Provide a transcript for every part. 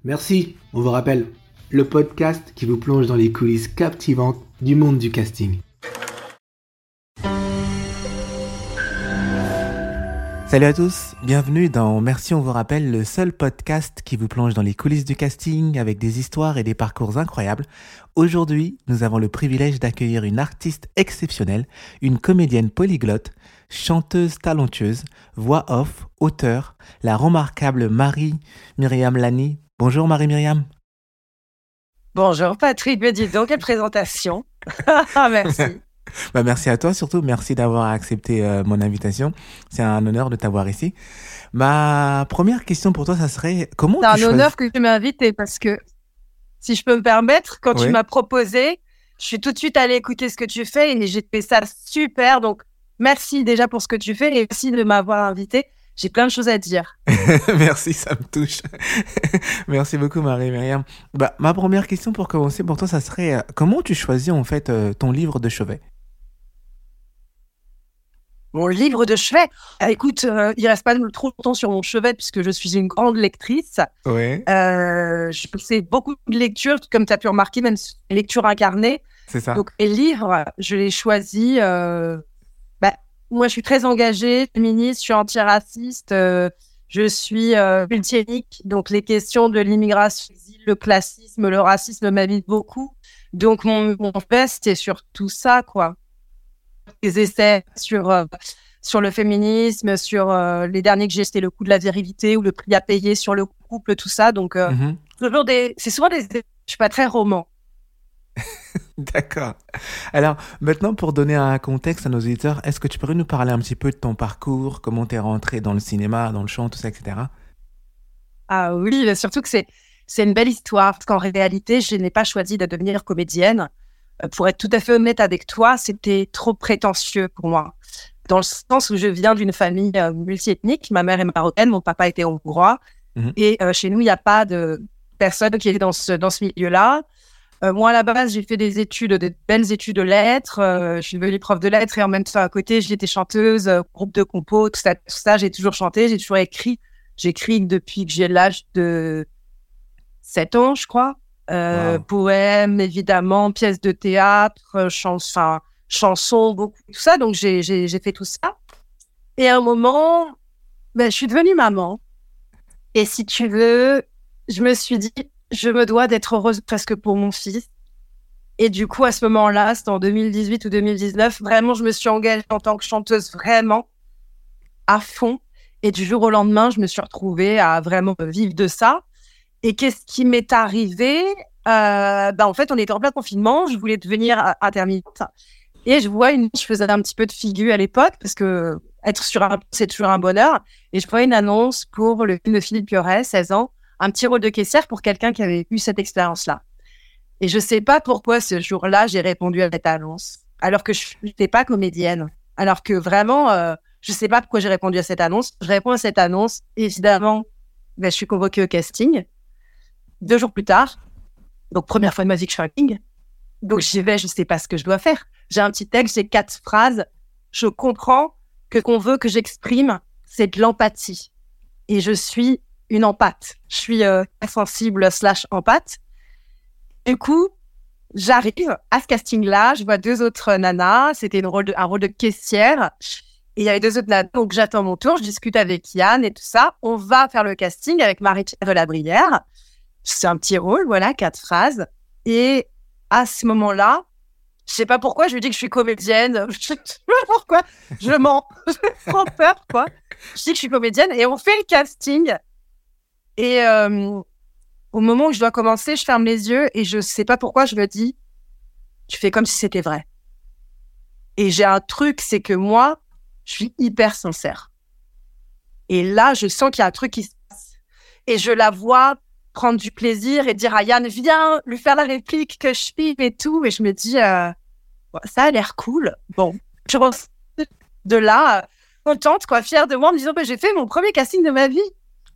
Merci, on vous rappelle, le podcast qui vous plonge dans les coulisses captivantes du monde du casting. Salut à tous, bienvenue dans Merci on vous rappelle, le seul podcast qui vous plonge dans les coulisses du casting avec des histoires et des parcours incroyables. Aujourd'hui, nous avons le privilège d'accueillir une artiste exceptionnelle, une comédienne polyglotte, chanteuse talentueuse, voix off, auteure, la remarquable Marie-Myriam Lani. Bonjour Marie-Myriam. Bonjour Patrick, me dis donc, quelle présentation. Merci. Merci à toi surtout, merci d'avoir accepté mon invitation. C'est un honneur de t'avoir ici. Ma première question pour toi, ça serait comment tu choisis... C'est un honneur que tu m'as invité parce que, si je peux me permettre, quand tu m'as proposé, je suis tout de suite allée écouter ce que tu fais et j'ai fait ça super. Donc, merci déjà pour ce que tu fais et merci de m'avoir invité. J'ai plein de choses à dire. Merci, ça me touche. Merci beaucoup Marie-Myriam. Ma première question pour commencer pour toi, ça serait comment tu choisis en fait ton livre de chevet? Mon livre de chevet, écoute, il reste pas trop longtemps sur mon chevet puisque je suis une grande lectrice. Ouais. Je fais beaucoup de lectures, comme tu as pu remarquer, même lecture incarnée. C'est ça. Donc, les livres, je les choisis. Moi, je suis très engagée, féministe, je suis antiraciste, je suis multiethnique. Donc, les questions de l'immigration, le classisme, le racisme m'habitent beaucoup. Donc, mon best, c'est sur tout ça, quoi. Les essais sur le féminisme, sur les derniers que j'ai, c'était le coût de la virilité ou le prix à payer sur le couple, tout ça. Donc, c'est souvent des... Je suis pas très roman. D'accord. Alors, maintenant, pour donner un contexte à nos auditeurs, est-ce que tu pourrais nous parler un petit peu de ton parcours, comment tu es rentrée dans le cinéma, dans le chant, tout ça, etc. Ah oui, surtout que c'est une belle histoire, parce qu'en réalité, je n'ai pas choisi de devenir comédienne. Pour être tout à fait honnête avec toi, c'était trop prétentieux pour moi. Dans le sens où je viens d'une famille multiethnique, ma mère est marocaine, mon papa était hongrois, et chez nous, il n'y a pas de personne qui est dans ce milieu-là. Moi, à la base, j'ai fait des belles études de lettres. Je suis devenue prof de lettres et en même temps, à côté, j'étais chanteuse, groupe de compo, tout ça. J'ai toujours chanté, j'ai toujours écrit. J'écris depuis que j'ai l'âge de 7 ans, je crois. Poèmes, évidemment, pièces de théâtre, chansons, beaucoup, tout ça. Donc, j'ai fait tout ça. Et à un moment, je suis devenue maman. Et si tu veux, je me suis dit, je me dois d'être heureuse presque pour mon fils. Et du coup, à ce moment-là, c'était en 2018 ou 2019, vraiment, je me suis engagée en tant que chanteuse vraiment à fond. Et du jour au lendemain, je me suis retrouvée à vraiment vivre de ça. Et qu'est-ce qui m'est arrivé? En fait, on était en plein confinement. Je voulais devenir intermittente. Et je faisais un petit peu de figure à l'époque parce que être c'est toujours un bonheur. Et je voyais une annonce pour le film de Philippe Piorès, 16 ans, un petit rôle de caissière pour quelqu'un qui avait eu cette expérience-là. Et je sais pas pourquoi ce jour-là, j'ai répondu à cette annonce, alors que je n'étais pas comédienne. Alors que vraiment, je sais pas pourquoi j'ai répondu à cette annonce. Je réponds à cette annonce, et évidemment, je suis convoquée au casting. 2 jours plus tard, donc première fois de ma vie que je fais un casting. Donc j'y vais, je sais pas ce que je dois faire. J'ai un petit texte, j'ai 4 phrases. Je comprends que qu'on veut que j'exprime, c'est de l'empathie. Et je suis une empathe. Je suis sensible / empathe. Du coup, j'arrive à ce casting-là, je vois 2 autres nanas, c'était un rôle de caissière, et il y avait 2 autres nanas, donc j'attends mon tour, je discute avec Yann et tout ça. On va faire le casting avec Marie-Pierre de la Brière. C'est un petit rôle, voilà, 4 phrases. Et à ce moment-là, je sais pas pourquoi, je lui dis que je suis comédienne. Je sais pas pourquoi, je mens. J'ai trop peur, quoi. Je dis que je suis comédienne et on fait le casting. Et au moment où je dois commencer, je ferme les yeux et je sais pas pourquoi je me dis, tu fais comme si c'était vrai. Et j'ai un truc, c'est que moi, je suis hyper sincère. Et là, je sens qu'il y a un truc qui se passe. Et je la vois prendre du plaisir et dire à Yann, viens lui faire la réplique que je filme et tout. Et je me dis, ça a l'air cool. Bon, je rentre de là, contente, quoi, fière de moi, en me disant, j'ai fait mon premier casting de ma vie.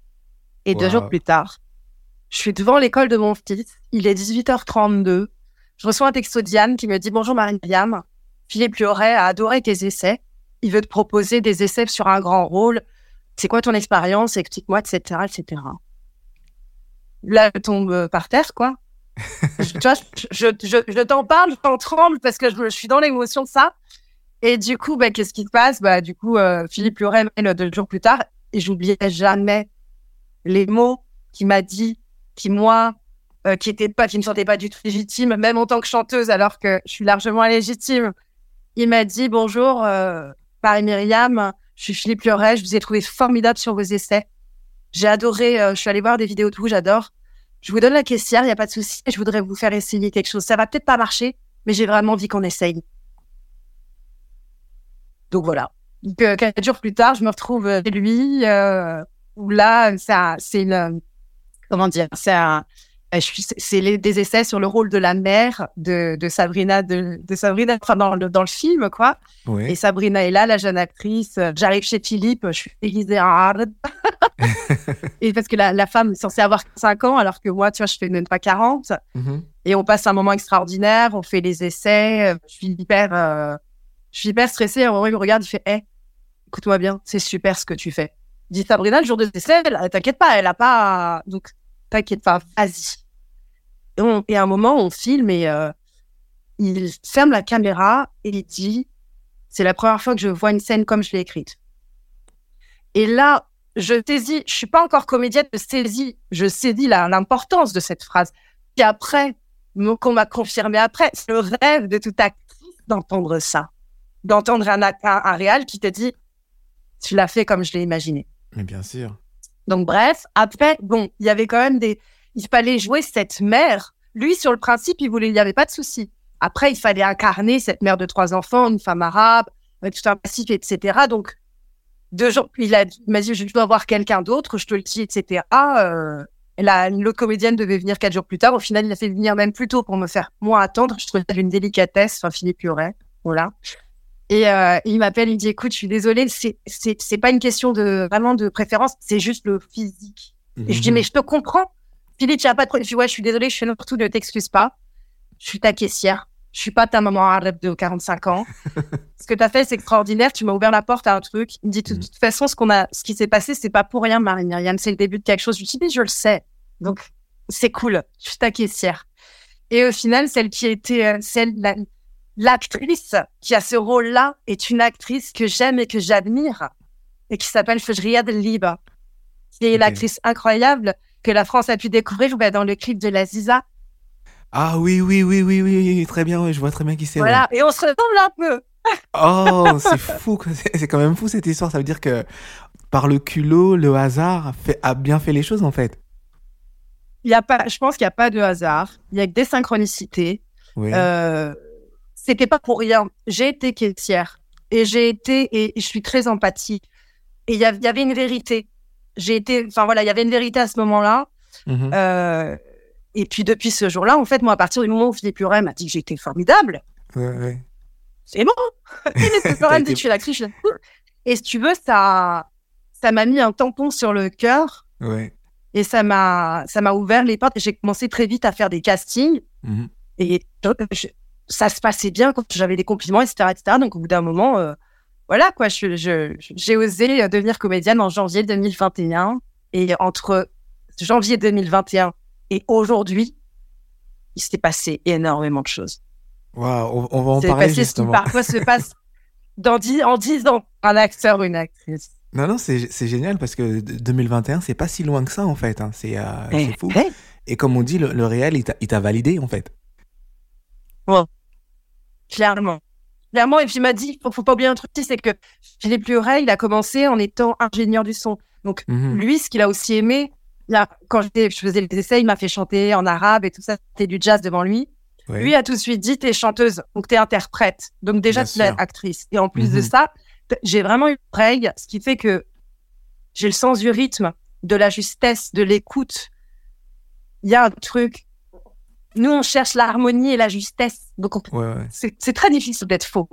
Et 2 jours plus tard, je suis devant l'école de mon fils. Il est 18h32. Je reçois un texto d'Yann qui me dit « Bonjour Marie-Myriam, Philippe Piorès a adoré tes essais. Il veut te proposer des essais sur un grand rôle. C'est quoi ton expérience? Explique-moi, etc., etc. » Là, je tombe par terre, quoi. Tu vois, je t'en parle, j'en tremble parce que je suis dans l'émotion de ça. Et du coup, qu'est-ce qui se passe? Du coup, Philippe Luret m'appelle 2 jours plus tard et j'oublierai jamais les mots qu'il m'a dit, qui me sentais pas du tout légitime, même en tant que chanteuse, alors que je suis largement légitime. Il m'a dit: bonjour, Marie-Myriam, je suis Philippe Luret, je vous ai trouvé formidable sur vos essais. J'ai adoré, je suis allée voir des vidéos de vous, j'adore. Je vous donne la caissière, il n'y a pas de souci, je voudrais vous faire essayer quelque chose. Ça va peut-être pas marcher, mais j'ai vraiment envie qu'on essaye. Donc voilà. 4 jours plus tard, je me retrouve chez lui, où là, c'est une... Comment dire? C'est des essais sur le rôle de la mère de Sabrina, enfin, dans le film, quoi. Oui. Et Sabrina est là, la jeune actrice. J'arrive chez Philippe, je suis déguisée en hard. Et parce que la femme est censée avoir 5 ans, alors que moi, tu vois, je fais même pas 40. Mm-hmm. Et on passe un moment extraordinaire, on fait les essais. Je suis hyper stressée. À un moment, il me regarde, il fait: écoute-moi bien, c'est super ce que tu fais. Il dit: Sabrina, le jour des essais, t'inquiète pas, elle a pas... Donc, t'inquiète pas, vas-y. Et à un moment, on filme et il ferme la caméra et il dit: c'est la première fois que je vois une scène comme je l'ai écrite. Et là, je suis pas encore comédienne, je saisis l'importance de cette phrase. Puis après, qu'on m'a confirmé après, c'est le rêve de toute actrice d'entendre ça. D'entendre un réal qui te dit: tu l'as fait comme je l'ai imaginé. Mais bien sûr. Donc bref, après, bon, il y avait quand même il fallait jouer cette mère. Lui, sur le principe, il n'y avait pas de souci. Après, il fallait incarner cette mère de 3 enfants, une femme arabe, avec tout un passif, etc. Donc, 2 jours, il m'a dit: je dois voir quelqu'un d'autre, je te le dis, etc. L'autre comédienne devait venir 4 jours plus tard. Au final, il a fait venir même plus tôt pour me faire moins attendre. Je trouvais ça d'une délicatesse. Enfin, Philippe Luret, voilà. Et il m'appelle, il me dit: écoute, je suis désolée, c'est pas une question vraiment de préférence, c'est juste le physique. Et je dis: mais je te comprends. Philippe, il n'y a pas de problème. Je dis: ouais, je suis désolée, je fais n'importe où, ne t'excuse pas. Je suis ta caissière. Je suis pas ta maman arabe de 45 ans. Ce que tu as fait, c'est extraordinaire. Tu m'as ouvert la porte à un truc. Il me dit: de toute façon, ce qui s'est passé, c'est pas pour rien, Marie-Myriam. C'est le début de quelque chose. Je lui dis: mais je le sais. Donc, c'est cool. Je suis ta caissière. Et au final, celle qui était l'actrice qui a ce rôle-là est une actrice que j'aime et que j'admire et qui s'appelle Fajria Delliba, qui est l'actrice incroyable que la France a pu découvrir dans le clip de l'Aziza. Ah oui, très bien, ouais, je vois très bien qui c'est. Voilà, ouais. Et on se ressemble un peu. Oh, c'est fou, c'est quand même fou cette histoire. Ça veut dire que par le culot, le hasard a bien fait les choses en fait. Je pense qu'il n'y a pas de hasard, il y a que des synchronicités. Oui. C'était pas pour rien. J'ai été caissière et je suis très empathique. Et il y avait une vérité. Il y avait une vérité à ce moment-là. Mm-hmm. Et puis depuis ce jour-là, en fait, moi, à partir du moment où Philippe Luret m'a dit que j'étais formidable, ouais. C'est bon. Philippe Luret me dit: tu es l'actrice. Et si tu veux, ça m'a mis un tampon sur le cœur. Ouais. Et ça m'a ouvert les portes. Et j'ai commencé très vite à faire des castings. Mm-hmm. Et ça se passait bien quand j'avais des compliments, etc., etc. Donc, au bout d'un moment, voilà, quoi, j'ai osé devenir comédienne en janvier 2021. Et entre janvier 2021 et aujourd'hui, il s'est passé énormément de choses. Waouh, on va en parler justement. Ce qui parfois se passe en 10 ans, un acteur ou une actrice. Non, c'est génial parce que 2021, c'est pas si loin que ça en fait. Hein. C'est fou. Et comme on dit, le réel, il t'a validé en fait. Ouais. Clairement. Et puis il m'a dit: faut pas oublier un truc, c'est que Philippe Luret, il a commencé en étant ingénieur du son. Donc lui, ce qu'il a aussi aimé, quand je faisais les essais, il m'a fait chanter en arabe et tout ça, c'était du jazz devant lui. Oui. Lui a tout de suite dit: t'es chanteuse, donc t'es interprète. Donc déjà, tu es actrice. Et en plus de ça, j'ai vraiment eu une oreille, ce qui fait que j'ai le sens du rythme, de la justesse, de l'écoute. Il y a un truc. Nous, on cherche l'harmonie et la justesse. Donc, c'est très difficile d'être faux.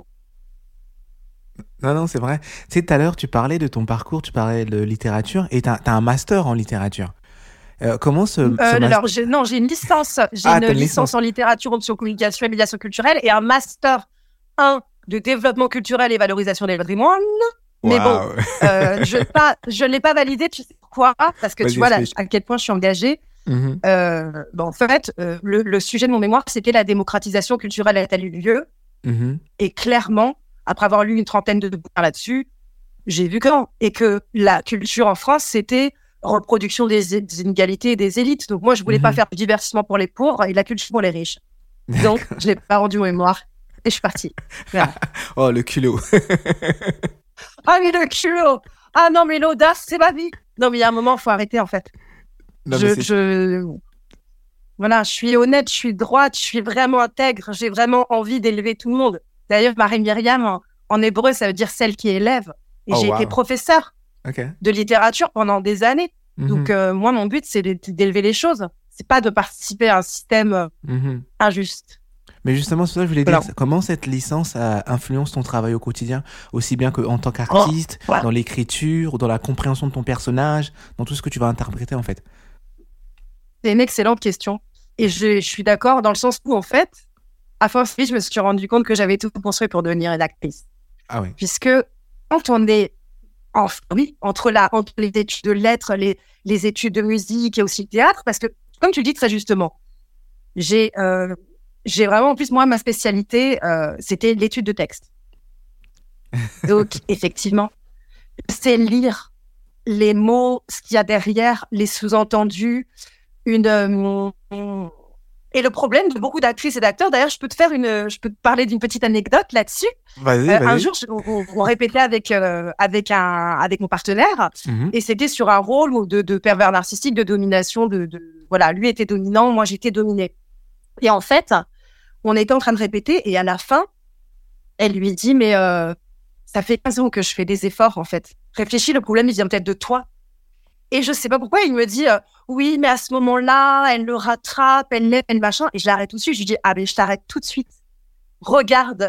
Non, c'est vrai. Tu sais, tout à l'heure, tu parlais de ton parcours, tu parlais de littérature, et t'as un master en littérature. Comment alors, j'ai une licence. J'ai une licence en littérature, option communication et médiation culturelle, et un master 1 de développement culturel et valorisation des patrimoines. Wow. Mais bon, je ne l'ai pas validé. Tu sais pourquoi? Parce que tu vois là, à quel point je suis engagée. Mhm. En fait, le sujet de mon mémoire, c'était la démocratisation culturelle a-t-elle eu lieu? Mhm. Et clairement, après avoir lu une trentaine de bouquins là-dessus, j'ai vu que la culture en France, c'était reproduction des inégalités et des élites. Donc moi, je voulais pas Mhm. faire du divertissement pour les pauvres et de la culture pour les riches. Donc, D'accord. je n'ai pas rendu mon mémoire et je suis partie. Voilà. Oh, le culot. Ah, mais le culot! Ah non, mais l'audace, c'est ma vie! Non, mais il y a un moment, il faut arrêter, en fait. Non, mais c'est... Voilà, je suis honnête, je suis droite, je suis vraiment intègre, j'ai vraiment envie d'élever tout le monde. D'ailleurs, Marie-Myriam, en hébreu, ça veut dire celle qui élève. Et Oh, j'ai été wow. professeure Ok. de littérature pendant des années. Donc, Mhm. moi, mon but, c'est d'élever les choses. C'est pas de participer à un système Mhm. injuste. Mais justement, c'est ça que je voulais dire. Voilà. Comment cette licence influence ton travail au quotidien, aussi bien qu'en tant Oh, qu'artiste, voilà. dans l'écriture, ou dans la compréhension de ton personnage, dans tout ce que tu vas interpréter, en fait? C'est une excellente question. Et je suis d'accord dans le sens où, en fait, à force, je me suis rendu compte que j'avais tout construit pour devenir une actrice. Ah oui. Puisque quand on est entre les études de lettres, les études de musique et aussi le théâtre, parce que, comme tu le dis très justement, j'ai vraiment, en plus, moi, ma spécialité, c'était l'étude de texte. Donc, effectivement, c'est lire les mots, ce qu'il y a derrière, les sous-entendus, et le problème de beaucoup d'actrices et d'acteurs, d'ailleurs, je peux te parler d'une petite anecdote là-dessus. Vas-y, Un vas-y. jour, on répétait avec mon partenaire, Mhm. et c'était sur un rôle de pervers narcissique, de domination, voilà, lui était dominant, moi j'étais dominée. Et en fait, on était en train de répéter, et à la fin, elle lui dit, mais ça fait 15 ans que je fais des efforts, en fait. Réfléchis, le problème, il vient peut-être de toi. Et je sais pas pourquoi, il me dit, oui, mais à ce moment-là, elle le rattrape, elle l'aime, elle machin, et je l'arrête tout de suite. Je lui dis, ah, mais je t'arrête tout de suite. Regarde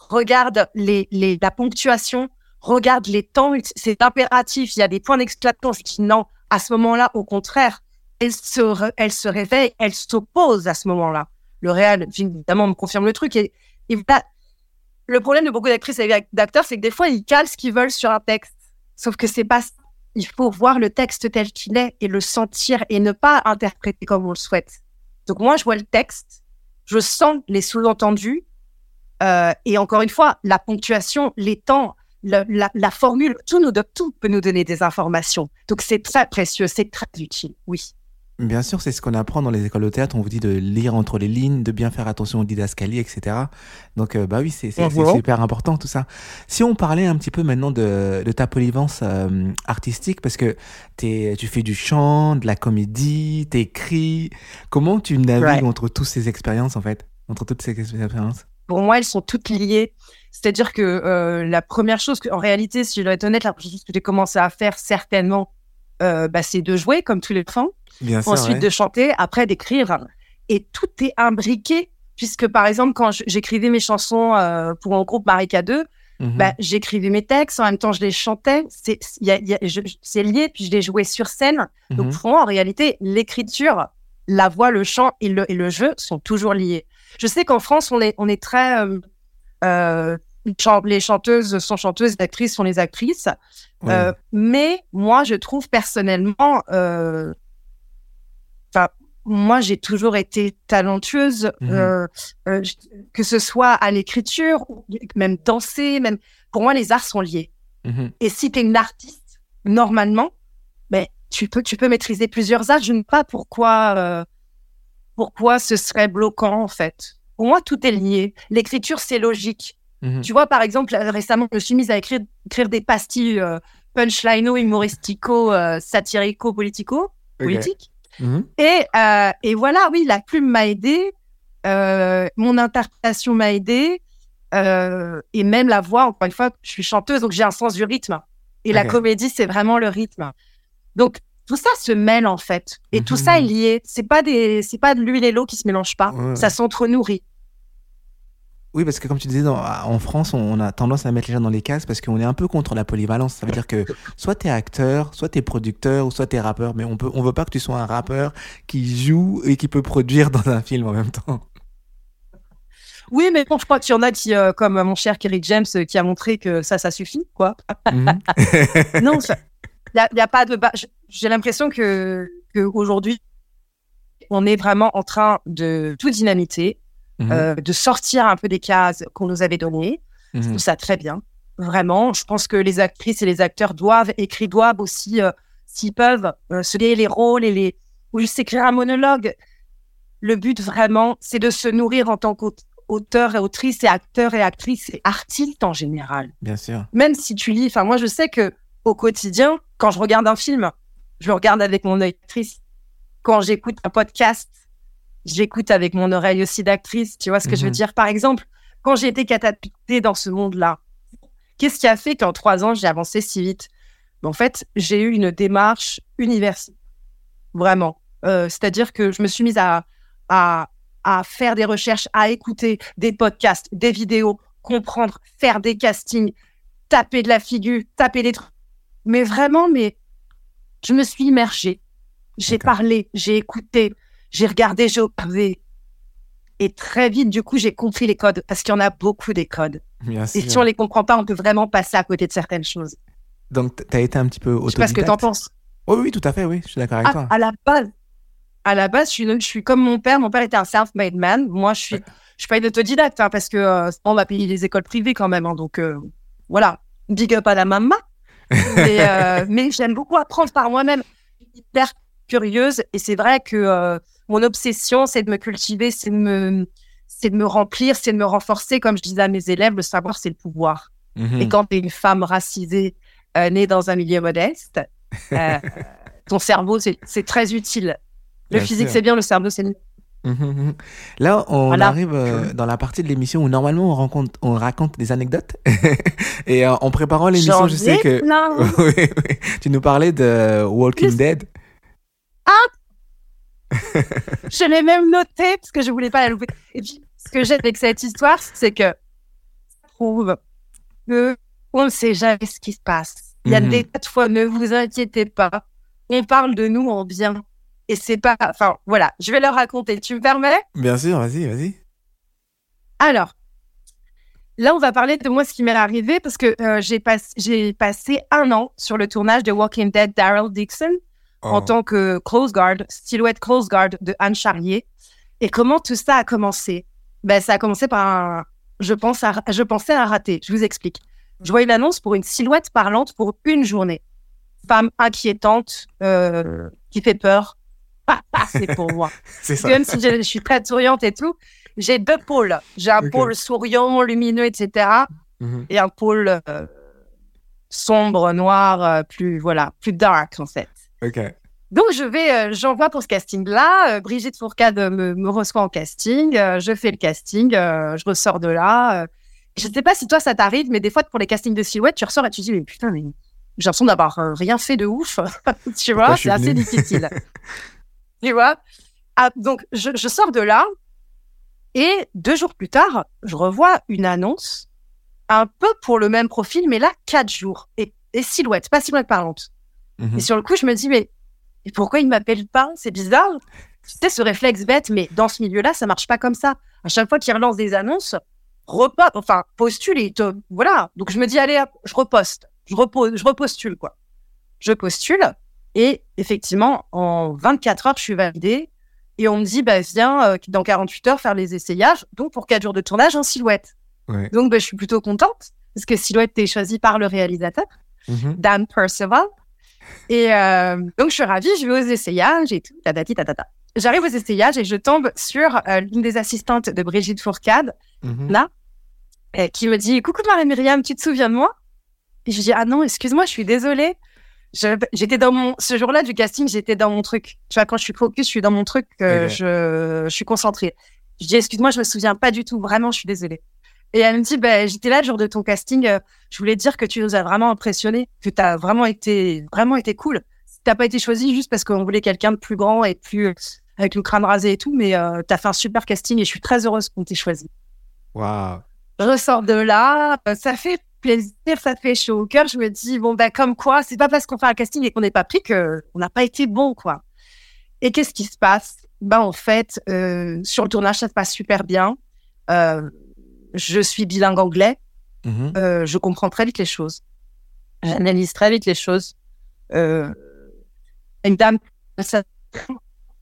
la ponctuation, regarde les temps, c'est impératif, il y a des points d'exclamation. Je dis non, à ce moment-là, au contraire, elle se réveille, elle s'oppose à ce moment-là. Le réel, évidemment, me confirme le truc. Et voilà. Le problème de beaucoup d'actrices et d'acteurs, c'est que des fois, ils calent ce qu'ils veulent sur un texte. Sauf que c'est pas ça. Il faut voir le texte tel qu'il est et le sentir et ne pas interpréter comme on le souhaite. Donc moi, je vois le texte, je sens les sous-entendus, et encore une fois, la ponctuation, les temps, la formule, tout peut nous donner des informations. Donc, c'est très précieux, c'est très utile, oui. Bien sûr, c'est ce qu'on apprend dans les écoles de théâtre. On vous dit de lire entre les lignes, de bien faire attention aux didascalies, etc. Donc, bah oui, c'est super important tout ça. Si on parlait un petit peu maintenant de ta polyvalence artistique, parce que tu fais du chant, de la comédie, t'écris. Comment tu navigues Ouais. entre toutes ces expériences, en fait? Entre toutes ces expériences? Pour moi, elles sont toutes liées. C'est-à-dire que la première chose, en réalité, si je dois être honnête, la première chose que j'ai commencé à faire, certainement, c'est de jouer, comme tous les enfants. Bien sûr, Ensuite, ouais. de chanter, après d'écrire. Et tout est imbriqué, puisque par exemple, quand j'écrivais mes chansons pour un groupe Marika 2, Mhm. j'écrivais mes textes, en même temps, je les chantais. C'est lié, puis je les jouais sur scène. Donc, Mhm. pour moi, en réalité, l'écriture, la voix, le chant et le jeu sont toujours liés. Je sais qu'en France, on est très... les chanteuses sont chanteuses, les actrices sont les actrices. Oui. Mais moi, je trouve personnellement... moi, j'ai toujours été talentueuse, Mhm. que ce soit à l'écriture, ou même danser, même. Pour moi, les arts sont liés. Mhm. Et si tu es une artiste, normalement, tu peux maîtriser plusieurs arts. Je ne sais pas pourquoi ce serait bloquant, en fait. Pour moi, tout est lié. L'écriture, c'est logique. Mhm. Tu vois, par exemple, récemment, je me suis mise à écrire des pastilles punchlino, humoristico, satirico, Ok. politiques. Mhm. Et voilà, oui, la plume m'a aidée, mon interprétation m'a aidée, et même la voix, encore une fois, je suis chanteuse, donc j'ai un sens du rythme. Et la Ok. comédie, c'est vraiment le rythme. Donc, tout ça se mêle, en fait. Et tout ça est Mhm. lié. C'est pas de l'huile et l'eau qui se mélangent pas. Ouais, Ça ouais. s'entre-nourrit. Oui, parce que comme tu disais, en France, on a tendance à mettre les gens dans les cases parce qu'on est un peu contre la polyvalence. Ça veut dire que soit t'es acteur, soit t'es producteur, ou soit t'es rappeur, mais on veut pas que tu sois un rappeur qui joue et qui peut produire dans un film en même temps. Oui, mais bon, je crois qu'il y en a qui, comme mon cher Kerry James, qui a montré que ça suffit, quoi. Mhm. Non, il y a pas de... J'ai l'impression que aujourd'hui, on est vraiment en train de tout dynamiter, de sortir un peu des cases qu'on nous avait données. Je trouve ça très bien. Vraiment, je pense que les actrices et les acteurs doivent aussi, s'ils peuvent, se donner les rôles ou juste écrire un monologue. Le but, vraiment, c'est de se nourrir en tant qu'auteur et autrice et acteur et actrice et artiste en général. Bien sûr. Même si tu lis... Enfin, moi, je sais qu'au quotidien, quand je regarde un film, je le regarde avec mon œil d'actrice. Quand j'écoute un podcast, j'écoute avec mon oreille aussi d'actrice. Tu vois ce que je veux dire? Par exemple, quand j'ai été catapultée dans ce monde-là, qu'est-ce qui a fait qu'en 3 ans, j'ai avancé si vite? En fait, j'ai eu une démarche universitaire. Vraiment. C'est-à-dire que je me suis mise à faire des recherches, à écouter des podcasts, des vidéos, comprendre, faire des castings, taper de la figure, taper des trucs. Mais vraiment, je me suis immergée. J'ai parlé, j'ai écouté, j'ai regardé, j'ai observé. Et très vite, du coup, j'ai compris les codes, parce qu'il y en a beaucoup des codes. Bien sûr. Et si on les comprend pas, on peut vraiment passer à côté de certaines choses. Donc, tu as été un petit peu autodidacte. Je sais pas ce que tu en penses. Oh, oui, tout à fait, oui, je suis d'accord avec toi. À la base, je suis comme mon père. Mon père était un self-made man. Moi, je suis pas une autodidacte, parce que on va payer les écoles privées quand même. Donc, voilà, big up à la maman. Mais j'aime beaucoup apprendre par moi-même. Hyper curieuse. Et c'est vrai que mon obsession, c'est de me cultiver, c'est de me remplir, c'est de me renforcer. Comme je disais à mes élèves, le savoir, c'est le pouvoir. Et quand tu es une femme racisée, née dans un milieu modeste, ton cerveau, c'est très utile. Le physique, c'est bien, le cerveau, c'est nul. Là, on arrive dans la partie de l'émission où normalement on raconte des anecdotes. Et en préparant l'émission, je sais que oui, tu nous parlais de Walking Dead. Je l'ai même noté parce que je voulais pas la louper. Et puis, ce que j'aime avec cette histoire, c'est que ça prouve qu'on ne sait jamais ce qui se passe. Il y a des tas de fois, ne vous inquiétez pas, on parle de nous en bien. Et c'est pas... Enfin, voilà, je vais leur raconter. Tu me permets? Bien sûr, vas-y. Alors, là, on va parler de moi, ce qui m'est arrivé, parce que j'ai passé 1 an sur le tournage de Walking Dead Daryl Dixon en tant que silhouette close guard de Anne Charrier. Et comment tout ça a commencé? Ça a commencé par je pensais à rater. Je vous explique. Je voyais une annonce pour une silhouette parlante pour une journée. Femme inquiétante, qui fait peur. C'est pour moi. C'est ça. Même si je suis très souriante et tout, j'ai 2 pôles. J'ai un pôle souriant, lumineux, etc. Et un pôle sombre, noir, plus dark, en fait. Donc, j'envoie pour ce casting-là. Brigitte Fourcade me reçoit en casting. Je fais le casting. Je ressors de là. Je ne sais pas si toi, ça t'arrive, mais des fois, pour les castings de silhouette, tu ressors et tu dis, mais putain, mais j'ai l'impression d'avoir rien fait de ouf. Tu vois, c'est assez difficile. Tu vois? Donc, je sors de là. Et 2 jours plus tard, je revois une annonce un peu pour le même profil, mais là, 4 jours. Et silhouette, pas silhouette parlante. Et sur le coup, je me dis, mais pourquoi il ne m'appelle pas? C'est bizarre. Tu sais, ce réflexe bête, mais dans ce milieu-là, ça ne marche pas comme ça. À chaque fois qu'il relance des annonces, postule et voilà. Donc, je me dis, allez, je reposte. Je repostule, quoi. Je postule. Et effectivement, en 24 heures, je suis validée. Et on me dit, viens dans 48 heures faire les essayages. Donc, pour 4 jours de tournage, en silhouette. Ouais. Donc, je suis plutôt contente parce que silhouette est choisie par le réalisateur, Dan Percival. Et donc, je suis ravie, je vais aux essayages et tout. J'arrive aux essayages et je tombe sur l'une des assistantes de Brigitte Fourcade, là, qui me dit, coucou Marie-Myriam, tu te souviens de moi? Et je dis, ah non, excuse-moi, je suis désolée. J'étais ce jour-là du casting, j'étais dans mon truc. Tu vois, quand je suis focus, je suis dans mon truc, je suis concentrée. Je dis, excuse-moi, je me souviens pas du tout. Vraiment, je suis désolée. Et elle me dit, j'étais là le jour de ton casting. Je voulais te dire que tu nous as vraiment impressionnés, que tu as vraiment été cool. T'as pas été choisi juste parce qu'on voulait quelqu'un de plus grand et plus avec le crâne rasé et tout, mais t'as fait un super casting et je suis très heureuse qu'on t'ait choisi. Waouh. Je ressors de là, ça fait plaisir, ça fait chaud au cœur. Je me dis, comme quoi, c'est pas parce qu'on fait un casting et qu'on n'est pas pris qu'on n'a pas été bon, quoi. Et qu'est-ce qui se passe? En fait, sur le tournage, ça se passe super bien. Je suis bilingue anglais. Je comprends très vite les choses. J'analyse très vite les choses. Une dame...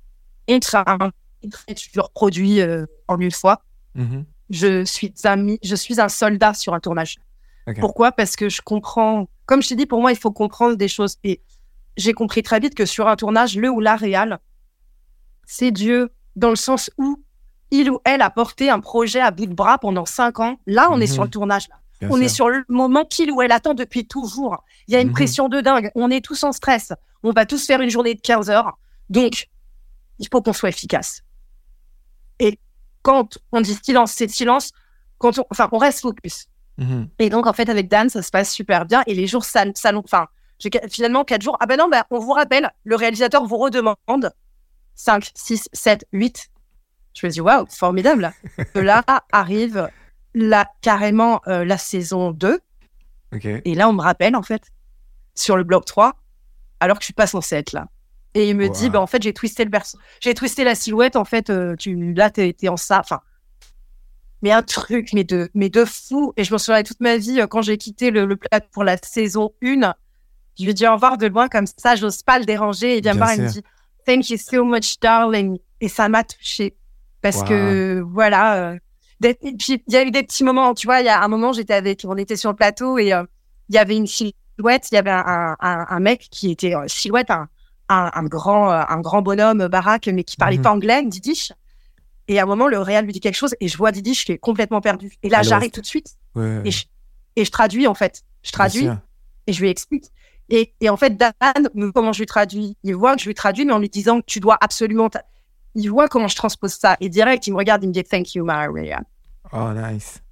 montre et tu le reproduis en une fois. Je suis un soldat sur un tournage. Okay. Pourquoi ? Parce que je comprends, comme je t'ai dit, pour moi, il faut comprendre des choses. Et j'ai compris très vite que sur un tournage, le ou la réal, c'est Dieu, dans le sens où il ou elle a porté un projet à bout de bras pendant 5 ans. Là, on est sur le tournage. Là. On est sur le moment qu'il ou elle attend depuis toujours. Il y a une pression de dingue. On est tous en stress. On va tous faire une journée de 15 heures. Donc, il faut qu'on soit efficace. Et quand on dit silence, c'est silence. On reste focus. Et donc, en fait, avec Dan, ça se passe super bien. Et les jours j'ai finalement 4 jours. Ah ben non, on vous rappelle, le réalisateur vous redemande 5, 6, 7, 8. Je me dis, waouh, formidable. Là arrive carrément la saison 2. Okay. Et là, on me rappelle, en fait, sur le bloc 3, alors que je suis pas censée être là. Et il me dit, en fait, j'ai twisté la silhouette, en fait, t'es en ça. Enfin, mais un truc, mais de fou. Et je me souviens toute ma vie, quand j'ai quitté le plateau pour la saison 1, je lui ai dit au revoir de loin, comme ça, j'ose pas le déranger. Il vient me voir, il me dit, thank you so much, darling. Et ça m'a touchée. Parce que, voilà. Et puis, il y a eu des petits moments, tu vois, il y a un moment, on était sur le plateau et il y avait une silhouette, il y avait un mec qui était silhouette, un grand bonhomme baraque, mais qui parlait pas anglais, Didiche. Et à un moment, le réal lui dit quelque chose et je vois Didiche qui est complètement perdu. Et là, j'arrive tout de suite et je traduis, en fait. Je traduis et je lui explique. Et en fait, Dan, comment je lui traduis ? Il voit que je lui traduis, mais en lui disant que tu dois absolument... Il voit comment je transpose ça. Et direct, il me regarde, il me dit « Thank you, Maria ». Oh, nice.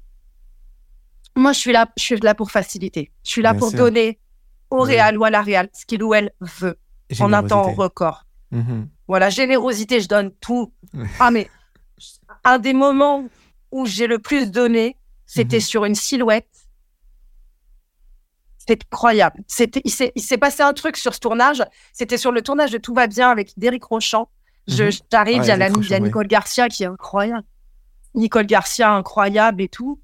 Moi, je suis là pour faciliter. Je suis là pour donner au réal ou à la réal ce qu'il ou elle veut en un temps record. Voilà, générosité, je donne tout. Ah, mais un des moments où j'ai le plus donné, c'était sur une silhouette. C'était incroyable. Il s'est passé un truc sur ce tournage. C'était sur le tournage de Tout va bien avec Derrick Rochant. J'arrive, il y a Nicole Garcia qui est incroyable. Nicole Garcia, incroyable et tout.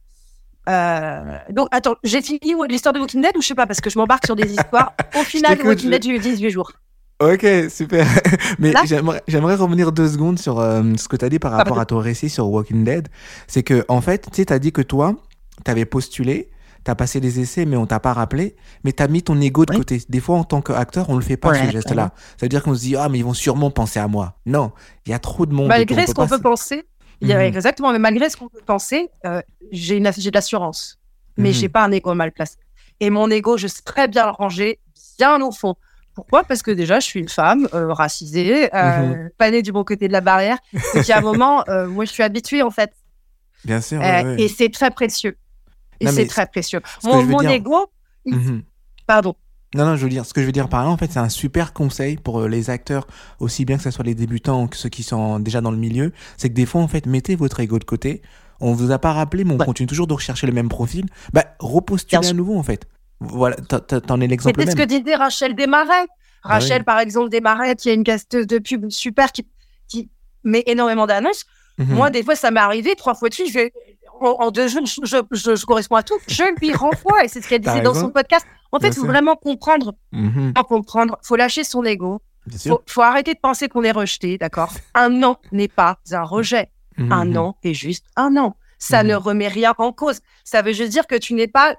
Donc, attends, j'ai fini l'histoire de Walking Dead ou je sais pas, parce que je m'embarque sur des histoires. Au final, Walking Dead, j'ai eu 18 jours. Ok, super. Mais j'aimerais revenir 2 secondes sur ce que tu as dit par rapport à ton récit sur Walking Dead. C'est que, en fait, tu sais, tu as dit que toi, tu avais postulé, tu as passé des essais, mais on t'a pas rappelé, mais tu as mis ton ego de côté. Des fois, en tant qu'acteur, on le fait pas, ce geste-là. Ça veut dire qu'on se dit, mais ils vont sûrement penser à moi. Non, il y a trop de monde. Malgré ce qu'on peut penser, exactement, mais malgré ce qu'on peut penser, j'ai de l'assurance, mais j'ai pas un ego mal placé. Et mon ego, je sais très bien le ranger, bien au fond. Pourquoi ? Parce que déjà, je suis une femme racisée, pas née du bon côté de la barrière. Donc, il y a un moment, moi, je suis habituée, en fait. Bien sûr. Et c'est très précieux. Très précieux. Mon ego... Pardon. Non, je veux dire, ce que je veux dire par là, en fait, c'est un super conseil pour les acteurs, aussi bien que ce soit les débutants que ceux qui sont déjà dans le milieu. C'est que des fois, en fait, mettez votre ego de côté. On vous a pas rappelé, mais on continue toujours de rechercher le même profil. Repostulez à nouveau, en fait. Voilà, t'en es l'exemple même. C'était ce que disait Rachel Desmarais. Rachel, par exemple, Desmarais, qui est une casteuse de pub super, qui met énormément d'annonces. Moi, des fois, ça m'est arrivé 3 fois de suite. En 2 jours, je corresponds à tout. Je lui renvoie. Et c'est ce qu'elle disait dans son podcast. En fait, il faut vraiment comprendre. Faut lâcher son ego. Faut arrêter de penser qu'on est rejeté, d'accord ? Un non n'est pas un rejet. Un non est juste un non. Ça ne remet rien en cause. Ça veut juste dire que tu n'es pas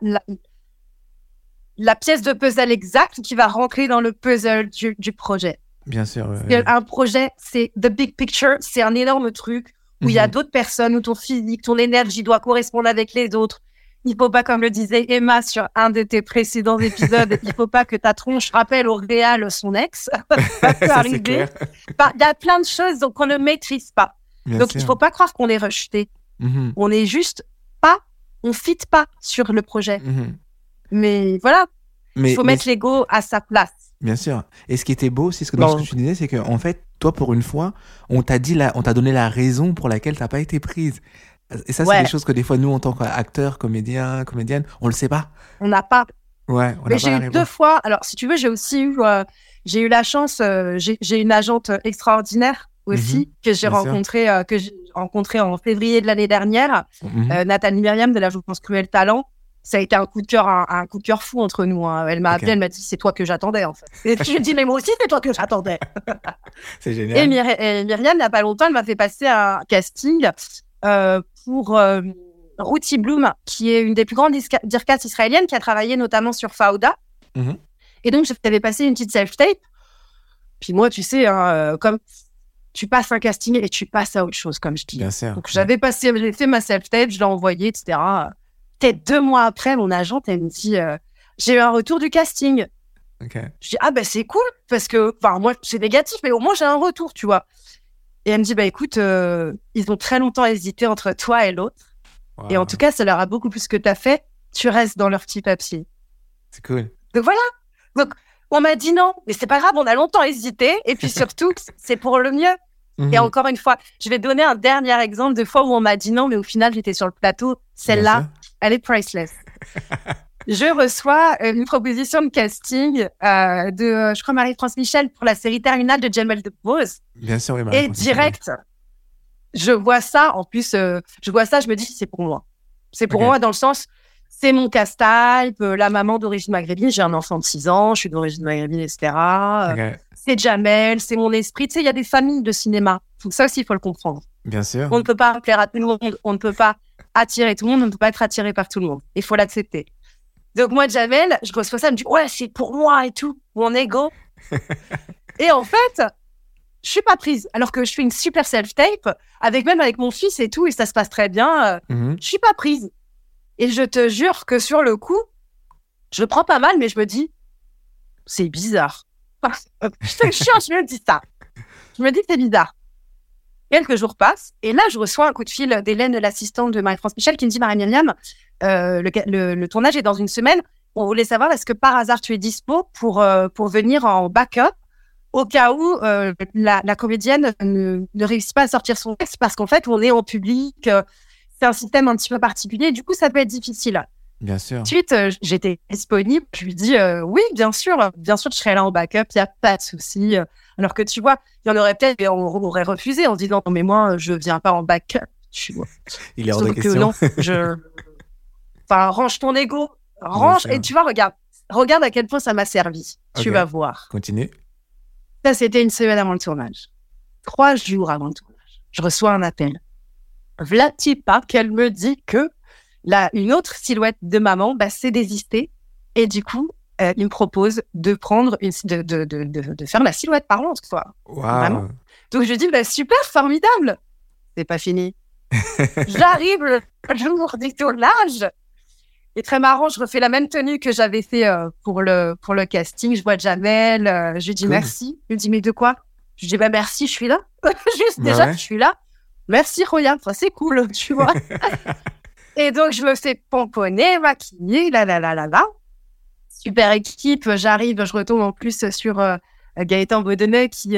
la pièce de puzzle exacte qui va rentrer dans le puzzle du projet. Bien sûr. Un projet, c'est the big picture, c'est un énorme truc où il y a d'autres personnes, où ton physique, ton énergie doit correspondre avec les autres. Il faut pas, comme le disait Emma sur un de tes précédents épisodes, il faut pas que ta tronche rappelle au réal son ex. Ça peut arriver. Il y a plein de choses qu'on ne maîtrise pas. Donc, il faut pas croire qu'on est rejeté. On est juste pas, on fit pas sur le projet. Mais voilà, il faut mettre l'ego à sa place. Bien sûr. Et ce qui était beau, c'est ce que tu disais, c'est qu'en fait, toi, pour une fois, on t'a donné la raison pour laquelle t'as pas été prise. Et ça, c'est des choses que des fois, nous, en tant qu'acteurs, comédienne, on le sait pas. On n'a pas. Ouais, mais j'ai eu 2 fois. Alors, si tu veux, j'ai aussi eu, la chance, j'ai une agente extraordinaire aussi, que j'ai rencontrée en février de l'année dernière, Nathalie Myriam de l'agence Cruel Talent. ça a été un coup de cœur, un coup de cœur fou entre nous. Hein. Elle m'a appelé, elle m'a dit, c'est toi que j'attendais, en fait. Et je lui ai dit, mais moi aussi, c'est toi que j'attendais. C'est génial. Et Myriam, il n'y a pas longtemps, elle m'a fait passer un casting pour Ruti Bloom, qui est une des plus grandes dirkas israéliennes, qui a travaillé notamment sur Fauda. Mm-hmm. Et donc, je t'avais passé une petite self-tape. Puis moi, tu sais, comme tu passes un casting et tu passes à autre chose, comme je dis. Bien sûr. Donc, j'ai fait ma self-tape, je l'ai envoyée, etc. Peut-être 2 mois après, mon agente, elle me dit j'ai eu un retour du casting. Okay. Je dis c'est cool, parce que, moi, c'est négatif, mais au moins, j'ai un retour, tu vois. Et elle me dit écoute, ils ont très longtemps hésité entre toi et l'autre. Wow. Et en tout cas, ça leur a beaucoup plus que tu as fait. Tu restes dans leur petit papier. C'est cool. Donc, voilà. Donc, on m'a dit non, mais c'est pas grave, on a longtemps hésité. Et puis surtout, c'est pour le mieux. Mm-hmm. Et encore une fois, je vais donner un dernier exemple de fois où on m'a dit non, mais au final, j'étais sur le plateau. Celle-là, elle est priceless. Je reçois une proposition de casting de, je crois, Marie-France Michel pour la série Terminale de Jamel Debbouze. Bien sûr, oui, et direct, je vois ça. En plus, je vois ça, je me dis, c'est pour moi. C'est pour moi dans le sens, c'est mon casse-type, la maman d'origine maghrébine, j'ai un enfant de 6 ans, je suis d'origine maghrébine, etc. C'est Jamel, c'est mon esprit. Tu sais, il y a des familles de cinéma. Donc ça aussi, il faut le comprendre. Bien sûr. On ne peut pas plaire à tout le monde, on ne peut pas attirer tout le monde, on ne peut pas être attiré par tout le monde. Il faut l'accepter. Donc moi, Jamel, je reçois ça, elle me dit « Ouais, c'est pour moi et tout, mon ego. » Et en fait, je suis pas prise. Alors que je fais une super self-tape, avec mon fils et tout, et ça se passe très bien. Je suis pas prise. Et je te jure que sur le coup, je prends pas mal, mais je me dis « C'est bizarre. » Je te jure, je me dis ça. Je me dis « C'est bizarre. » Quelques jours passent, et là, je reçois un coup de fil d'Hélène, l'assistante de Marie-France Michel, qui me dit « Marie-Myriam, le tournage est dans 1 semaine. On voulait savoir, est-ce que par hasard, tu es dispo pour venir en backup au cas où la comédienne ne réussit pas à sortir son texte parce qu'en fait, on est en public. C'est un système un petit peu particulier. Du coup, ça peut être difficile. » Bien sûr. Ensuite, j'étais disponible. Je lui dis oui, bien sûr, je serai là en backup. Il n'y a pas de souci. Alors que tu vois, il y en aurait peut-être, on aurait refusé en se disant non, mais moi, je ne viens pas en backup. Tu vois. Il est hors de question. Non, range ton ego. Range. Et tu vois, regarde à quel point ça m'a servi. Okay. Tu vas voir. Continue. Ça, c'était 1 semaine avant le tournage. 3 jours avant le tournage. Je reçois un appel. Vlatipa, qu'elle me dit que une autre silhouette de maman s'est désistée. Et du coup, il me propose de prendre de faire la silhouette parlante, quoi. Wow. Vraiment. Donc, je dis, super, formidable. C'est pas fini. J'arrive le jour du tournage. Et très marrant, je refais la même tenue que j'avais fait pour le casting. Je vois Jamel, je lui dis merci. Il me dit, mais de quoi? Je lui dis, merci, je suis là. Juste déjà, je suis là. Merci, regarde, c'est cool, tu vois. Et donc, je me fais pomponner, maquiller, là. Super équipe, j'arrive, je retombe en plus sur Gaëtan Baudenay qui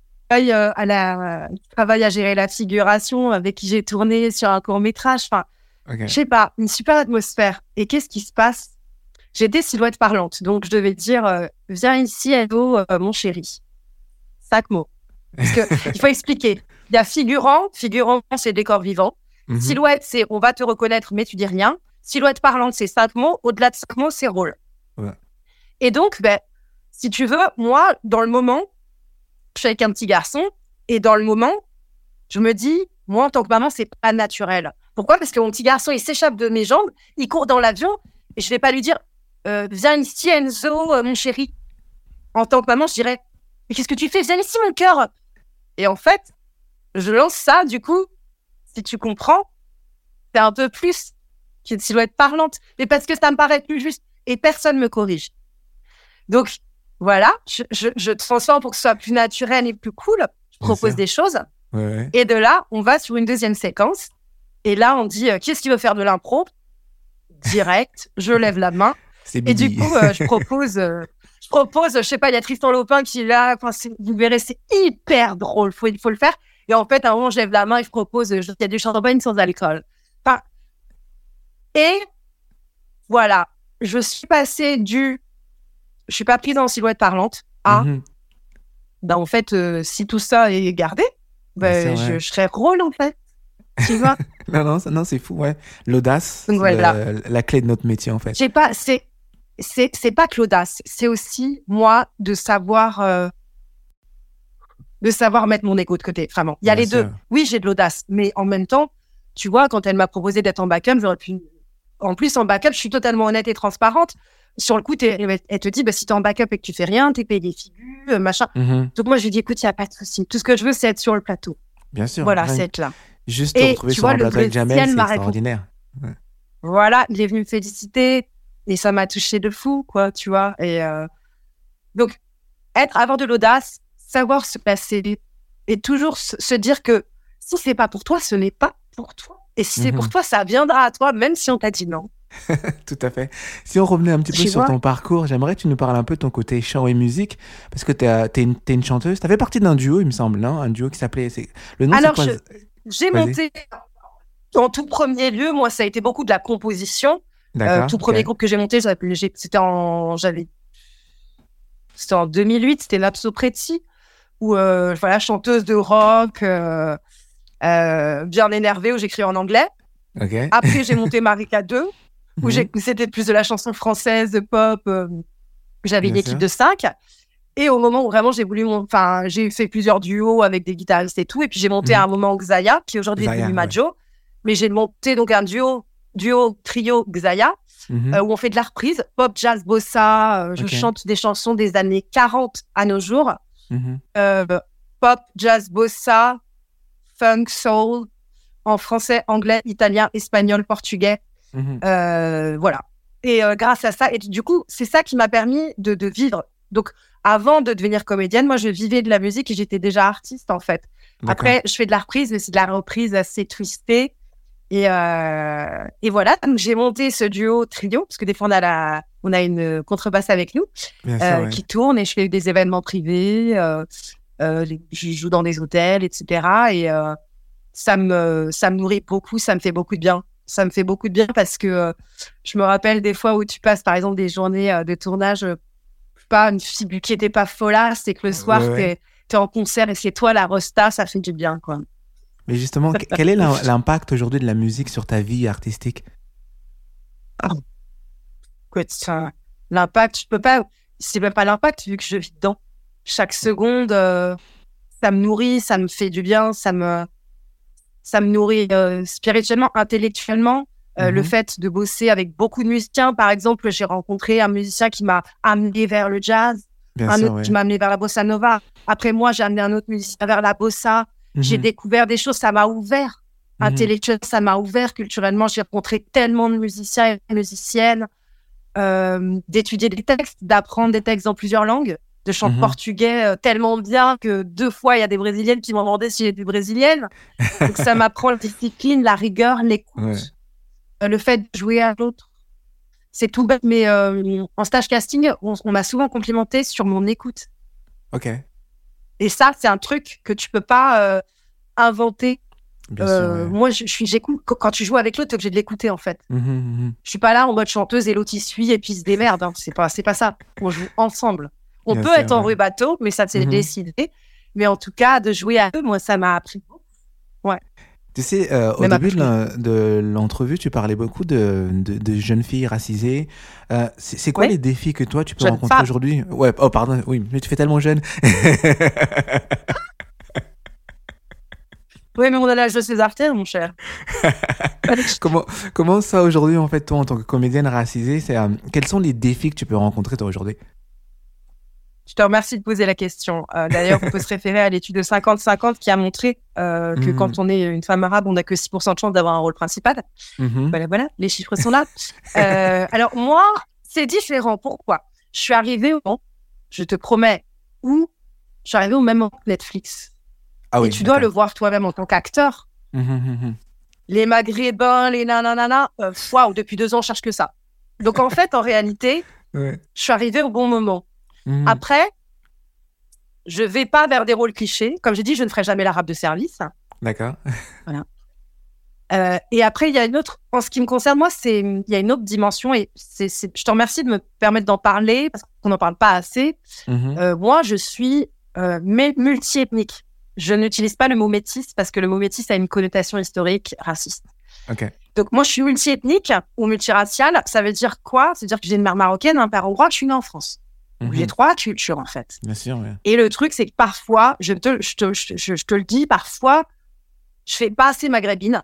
travaille à gérer la figuration, avec qui j'ai tourné sur un court-métrage. Enfin, je sais pas, une super atmosphère. Et qu'est-ce qui se passe? J'étais silhouette parlante, donc je devais dire viens ici, Edo, mon chéri. 5 mots. Parce qu'il faut expliquer. Il y a figurant, c'est décor vivant. Mm-hmm. Silhouette, c'est on va te reconnaître, mais tu dis rien. Silhouette parlante, c'est 5 mots. Au-delà de 5 mots, c'est rôle. Ouais. Et donc, si tu veux, moi, dans le moment, je suis avec un petit garçon, et dans le moment, je me dis, moi, en tant que maman, c'est pas naturel. Pourquoi? Parce que mon petit garçon, il s'échappe de mes jambes, il court dans l'avion, et je vais pas lui dire, viens ici, Enzo, mon chéri. En tant que maman, je dirais, mais qu'est-ce que tu fais? Viens ici, mon cœur. Et en fait, je lance ça, du coup, si tu comprends, c'est un peu plus qu'une silhouette parlante, mais parce que ça me paraît plus juste, et personne me corrige. Donc, voilà, je transforme pour que ce soit plus naturel et plus cool. Je propose des choses. Ouais. Et de là, on va sur une deuxième séquence. Et là, on dit, qui est-ce qui veut faire de l'impro? Direct, je lève la main. C'est et du coup, je propose, je sais pas, il y a Tristan Lopin qui est là. Vous verrez, c'est hyper drôle. Il faut le faire. Et en fait, à un moment, je lève la main et je propose, il y a du champagne sans alcool. Enfin, et voilà, je suis passée je suis pas prise en silhouette parlante à, en fait, si tout ça est gardé, je serais rôle, en fait. Tu vois? Non, c'est fou, ouais. L'audace, Donc voilà. la clé de notre métier, en fait. J'ai pas, c'est pas que l'audace, c'est aussi moi de savoir mettre mon ego de côté, vraiment. Il y a Bien les deux. sûr. Oui, j'ai de l'audace, mais en même temps, tu vois, quand elle m'a proposé d'être en backup, j'aurais pu. En plus, en backup, je suis totalement honnête et transparente. Sur le coup, elle te dit, bah, si t'es en backup et que tu fais rien, t'es payé des figures, machin. Mhm. Donc moi, je lui dis, écoute, il n'y a pas de souci. Tout ce que je veux, c'est être sur le plateau. Bien sûr. Voilà, c'est être là. Juste te Et retrouver tu sur vois, un le plateau avec Jamel, logiciel c'est m'a répondu. extraordinaire. Ouais. Voilà, il est venu me féliciter et ça m'a touché de fou, quoi, tu vois. Et donc, avoir de l'audace, savoir se placer et toujours se dire que si c'est pas pour toi, ce n'est pas pour toi. Et si c'est pour Mhm. toi, ça viendra à toi, même si on t'a dit non. Tout à fait. Si on revenait un petit peu Tu sur vois? ton parcours, j'aimerais que tu nous parles un peu de ton côté chant et musique, parce que t'es une chanteuse. Tu fait partie d'un duo, il me semble, non? Un duo qui s'appelait... Le nom, c'est Alors, quoi? j'ai Vas-y. monté en tout premier lieu, moi, ça a été beaucoup de la composition. D'accord, Tout ok. premier groupe que j'ai monté, c'était en 2008, c'était Lapso Preti, où voilà, chanteuse de rock, bien énervée, où j'écris en anglais. Ok. Après, j'ai monté Marika 2, où Mhm. c'était plus de la chanson française, de pop. J'avais une Bien équipe sûr. de 5. Et au moment où vraiment j'ai fait plusieurs duos avec des guitaristes et tout. Et puis j'ai monté à Mhm. un moment Xaya, qui aujourd'hui est devenu Zaya, ouais. Majo. Mais j'ai monté donc un trio Xaya, Mhm. où on fait de la reprise, pop, jazz, bossa. Je Ok. chante des chansons des années 40 à nos jours. Mhm. Euh, Pop, jazz, bossa, funk, soul, en français, anglais, italien, espagnol, portugais. Mhm. Voilà. Et grâce à ça, et du coup, c'est ça qui m'a permis de vivre. Donc, avant de devenir comédienne, moi, je vivais de la musique et j'étais déjà artiste, en fait. D'accord. Après, je fais de la reprise, mais c'est de la reprise assez twistée. Et voilà, donc j'ai monté ce trio, parce que des fois, on a une contrebasse avec nous, Bien sûr, ouais. qui tourne et je fais des événements privés, je joue dans des hôtels, etc. Et ça me nourrit beaucoup, ça me fait beaucoup de bien. Ça me fait beaucoup de bien parce que je me rappelle des fois où tu passes, par exemple, des journées de tournage, je sais pas, une fille qui était pas folasse, c'est que le Ouais, soir, ouais. t'es en concert et c'est toi la resta, ça fait du bien, quoi. Mais justement, quel est l'impact aujourd'hui de la musique sur ta vie artistique? Ah, écoute, l'impact, je peux pas, c'est même pas l'impact vu que je vis dedans. Chaque seconde, ça me nourrit, ça me fait du bien, ça me nourrit spirituellement, intellectuellement. Le Mhm. fait de bosser avec beaucoup de musiciens, par exemple, j'ai rencontré un musicien qui m'a amené vers le jazz, Bien un sûr, autre qui ouais. m'a amené vers la bossa nova. Après moi, j'ai amené un autre musicien vers la bossa. J'ai Mhm. découvert des choses, ça m'a ouvert. Mhm. Intellectuellement, ça m'a ouvert culturellement. J'ai rencontré tellement de musiciens et musiciennes, d'étudier des textes, d'apprendre des textes dans plusieurs langues, de chanter Mhm. portugais tellement bien que 2 fois, il y a des Brésiliennes qui m'ont demandé si j'étais brésilienne. Donc, ça m'apprend la discipline, la rigueur, Ouais. l'écoute, le fait de jouer à l'autre. C'est tout bête, mais en stage casting, on m'a souvent complimenté sur mon écoute. Ok. Et ça, c'est un truc que tu peux pas inventer. Bien sûr, ouais. Moi, j'écoute. Quand tu joues avec l'autre, t'es obligé de l'écouter, en fait. Mhm, mhm. Je suis pas là en mode chanteuse et l'autre, il suit et puis il se démerde. Hein. C'est pas ça. On joue ensemble. On Bien peut sûr, être en ouais. rue bateau, mais ça, c'est Mhm. décidé. Mais en tout cas, de jouer à deux, moi, ça m'a appris. Ouais, Tu sais, au même début appris. de l'entrevue, tu parlais beaucoup de jeunes filles racisées. C'est quoi Oui, les défis que toi, tu peux jeune rencontrer femme. aujourd'hui? Ouais, oh, pardon, oui, mais tu fais tellement jeune. Oui, mais on a l'âge de ses artères, mon cher. Comment, comment ça aujourd'hui, en fait, toi, en tant que comédienne racisée, quels sont les défis que tu peux rencontrer, toi, aujourd'hui? Je te remercie de poser la question. D'ailleurs, on peut se référer à l'étude de 50-50 qui a montré que Mhm, quand on est une femme arabe, on n'a que 6% de chance d'avoir un rôle principal. mhm, Voilà, voilà, les chiffres sont là. Alors moi, c'est différent. Pourquoi? Je suis arrivée au moment, je te promets, où je suis arrivée au même moment que Netflix. ah Et oui, tu dois le d'accord. voir toi-même en tant qu'acteur. Mhm, mhm, Les maghrébins, les nanana, waouh, depuis 2 ans, je cherche que ça. Donc en fait, en réalité, ouais. je suis arrivée au bon moment. Mhm, Après, je vais pas vers des rôles clichés. Comme j'ai dit, je ne ferai jamais l'arabe de service. d'accord. Voilà. Et après, il y a une autre, en ce qui me concerne, moi, il y a une autre dimension et je te remercie de me permettre d'en parler parce qu'on n'en parle pas assez. Mhm, Moi, je suis multi-ethnique. je n'utilise pas le mot métis parce que le mot métis a une connotation historique raciste. Ok. Donc, moi, je suis multi-ethnique ou multiraciale. Ça veut dire quoi? Ça veut dire que j'ai une mère marocaine, un père hongrois, que je suis née en France. Donc, j'ai 3 cultures, en fait. Bien sûr, oui. Et le truc, c'est que parfois, je te le dis, parfois, je fais pas assez maghrébine.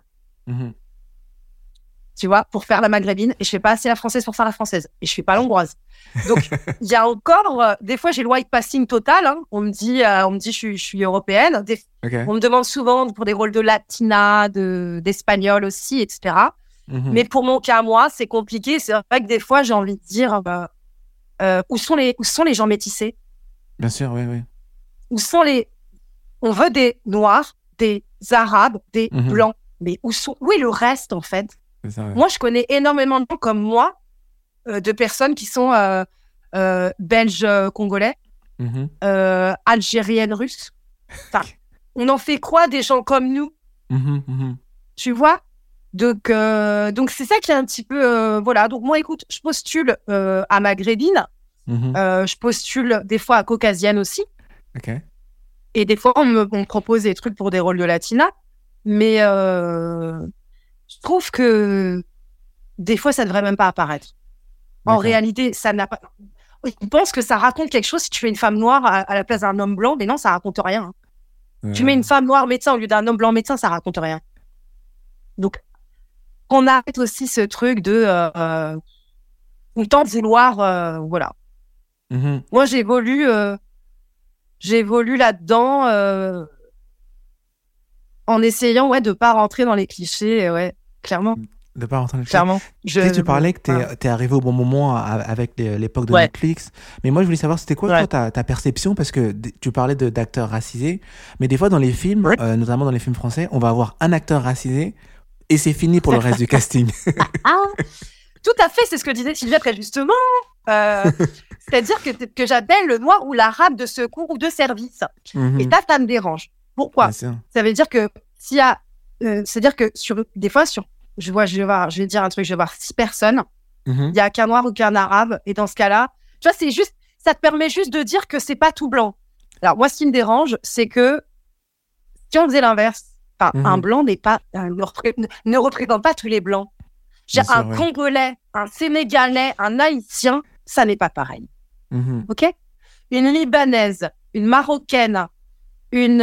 Tu vois, pour faire la maghrébine, et je fais pas assez la française pour faire la française, et je fais pas l'hongroise. Donc, il y a encore, des fois, j'ai le white passing total. Hein. On me dit, je suis européenne. On me demande souvent pour des rôles de latina, d'espagnol aussi, etc. Mais pour mon cas, moi, c'est compliqué. C'est vrai que des fois, j'ai envie de dire, où sont les gens métissés? Bien sûr, oui. On veut des noirs, des arabes, des blancs, mais où est le reste, en fait? Ça, ouais. Moi, je connais énormément de gens comme moi, de personnes qui sont belges congolais, algériennes russes. Enfin, on en fait quoi des gens comme nous? Tu vois? Donc c'est ça qui est un petit peu... voilà. Donc moi, écoute, je postule à maghrébine. Je postule des fois à caucasienne aussi. Ok. Et des fois, on me propose des trucs pour des rôles de latina. Mais je trouve que des fois, ça ne devrait même pas apparaître. En réalité, ça n'a pas... On pense que ça raconte quelque chose si tu fais une femme noire à la place d'un homme blanc, mais non, ça raconte rien. Tu mets une femme noire médecin au lieu d'un homme blanc médecin, ça raconte rien. Donc, on arrête aussi ce truc de tout le temps de vouloir... voilà. Moi, j'évolue là-dedans en essayant de pas rentrer dans les clichés, clairement. De pas rentrer dans les clichés. Clairement. Tu parlais que t'es arrivé au bon moment avec l'époque de Netflix, mais moi je voulais savoir c'était quoi toi, ta perception, parce que tu parlais d'acteurs racisés, mais des fois dans les films, notamment dans les films français, on va avoir un acteur racisé et c'est fini pour le reste du casting. Tout à fait, c'est ce que disait Sylvia très justement. C'est-à-dire que j'appelle le noir ou l'arabe de secours ou de service. Et ça me dérange. Pourquoi? Ça veut dire que s'il y a, c'est-à-dire que des fois je vais dire un truc, je vais voir 6 personnes, il y a qu'un noir ou qu'un arabe, et dans ce cas-là, tu vois, c'est juste, ça te permet juste de dire que c'est pas tout blanc. Alors moi, ce qui me dérange, c'est que si on faisait l'inverse, un blanc ne représente pas tous les blancs. Un Congolais, un Sénégalais, un Haïtien, ça n'est pas pareil. Ok? Une Libanaise, une Marocaine, une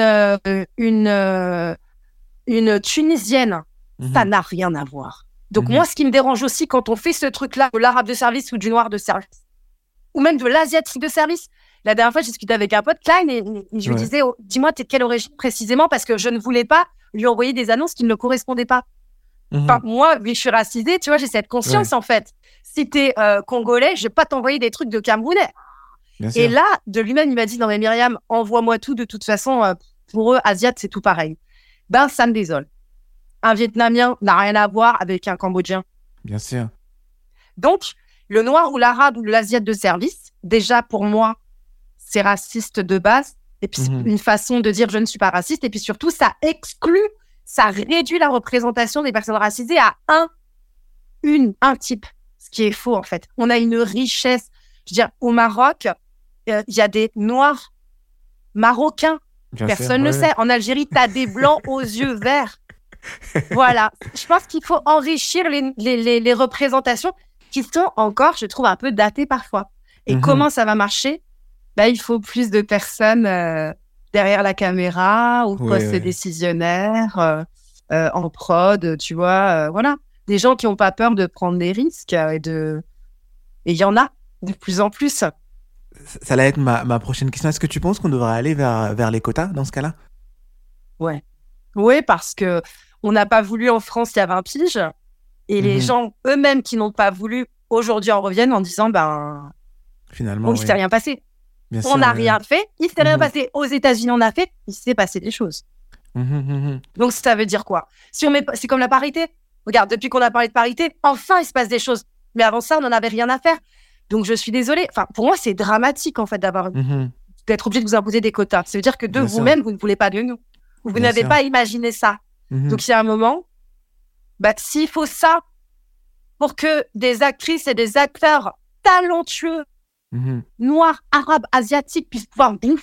Tunisienne, ça n'a rien à voir. Donc moi, ce qui me dérange aussi quand on fait ce truc-là, de l'arabe de service ou du noir de service, ou même de l'asiatique de service. La dernière fois, j'ai discuté avec un pote, Klein, et je lui disais, dis-moi, t'es de quelle origine précisément, parce que je ne voulais pas lui envoyer des annonces qui ne le correspondaient pas. Enfin, moi, vu que je suis racisée, tu vois, j'ai cette conscience, en fait. Si t'es congolais, je vais pas t'envoyer des trucs de Camerounais. Et là, de lui-même, il m'a dit, non mais Myriam, envoie-moi tout, de toute façon, pour eux, Asiates, c'est tout pareil. Ben, ça me désole. Un Vietnamien n'a rien à voir avec un Cambodgien. Bien sûr. Donc, le noir ou l'arabe ou l'asiate de service, déjà, pour moi, c'est raciste de base. Et puis, c'est une façon de dire je ne suis pas raciste. Et puis surtout, ça réduit la représentation des personnes racisées à un type. Ce qui est faux, en fait. On a une richesse. Je veux dire, au Maroc, il y a des noirs marocains. Personne ne sait. En Algérie, tu as des blancs aux yeux verts. Voilà. Je pense qu'il faut enrichir les représentations qui sont encore, je trouve, un peu datées parfois. Et comment ça va marcher? Il faut plus de personnes derrière la caméra, au poste décisionnaire, en prod, tu vois. Voilà. Des gens qui n'ont pas peur de prendre des risques. Et il y en a de plus en plus. Ça allait être ma prochaine question. Est-ce que tu penses qu'on devrait aller vers les quotas dans ce cas-là? Ouais. Oui, parce qu'on n'a pas voulu en France il y a 20 piges. Et les gens eux-mêmes qui n'ont pas voulu, aujourd'hui en reviennent en disant, finalement, il ne s'est rien passé. Bien on n'a rien fait, il ne s'est rien passé. Aux États-Unis, on a fait, il s'est passé des choses. Donc, ça veut dire quoi? C'est comme la parité. Regarde, depuis qu'on a parlé de parité, enfin, il se passe des choses. Mais avant ça, on n'en avait rien à faire. Donc, je suis désolée. Enfin, pour moi, c'est dramatique, en fait, d'être obligé de vous imposer des quotas. Ça veut dire que vous-même, vous ne voulez pas de nous. Vous n'avez pas imaginé ça. Donc, il y a un moment, s'il faut ça pour que des actrices et des acteurs talentueux, noirs, arabes, asiatiques puissent pouvoir bouffer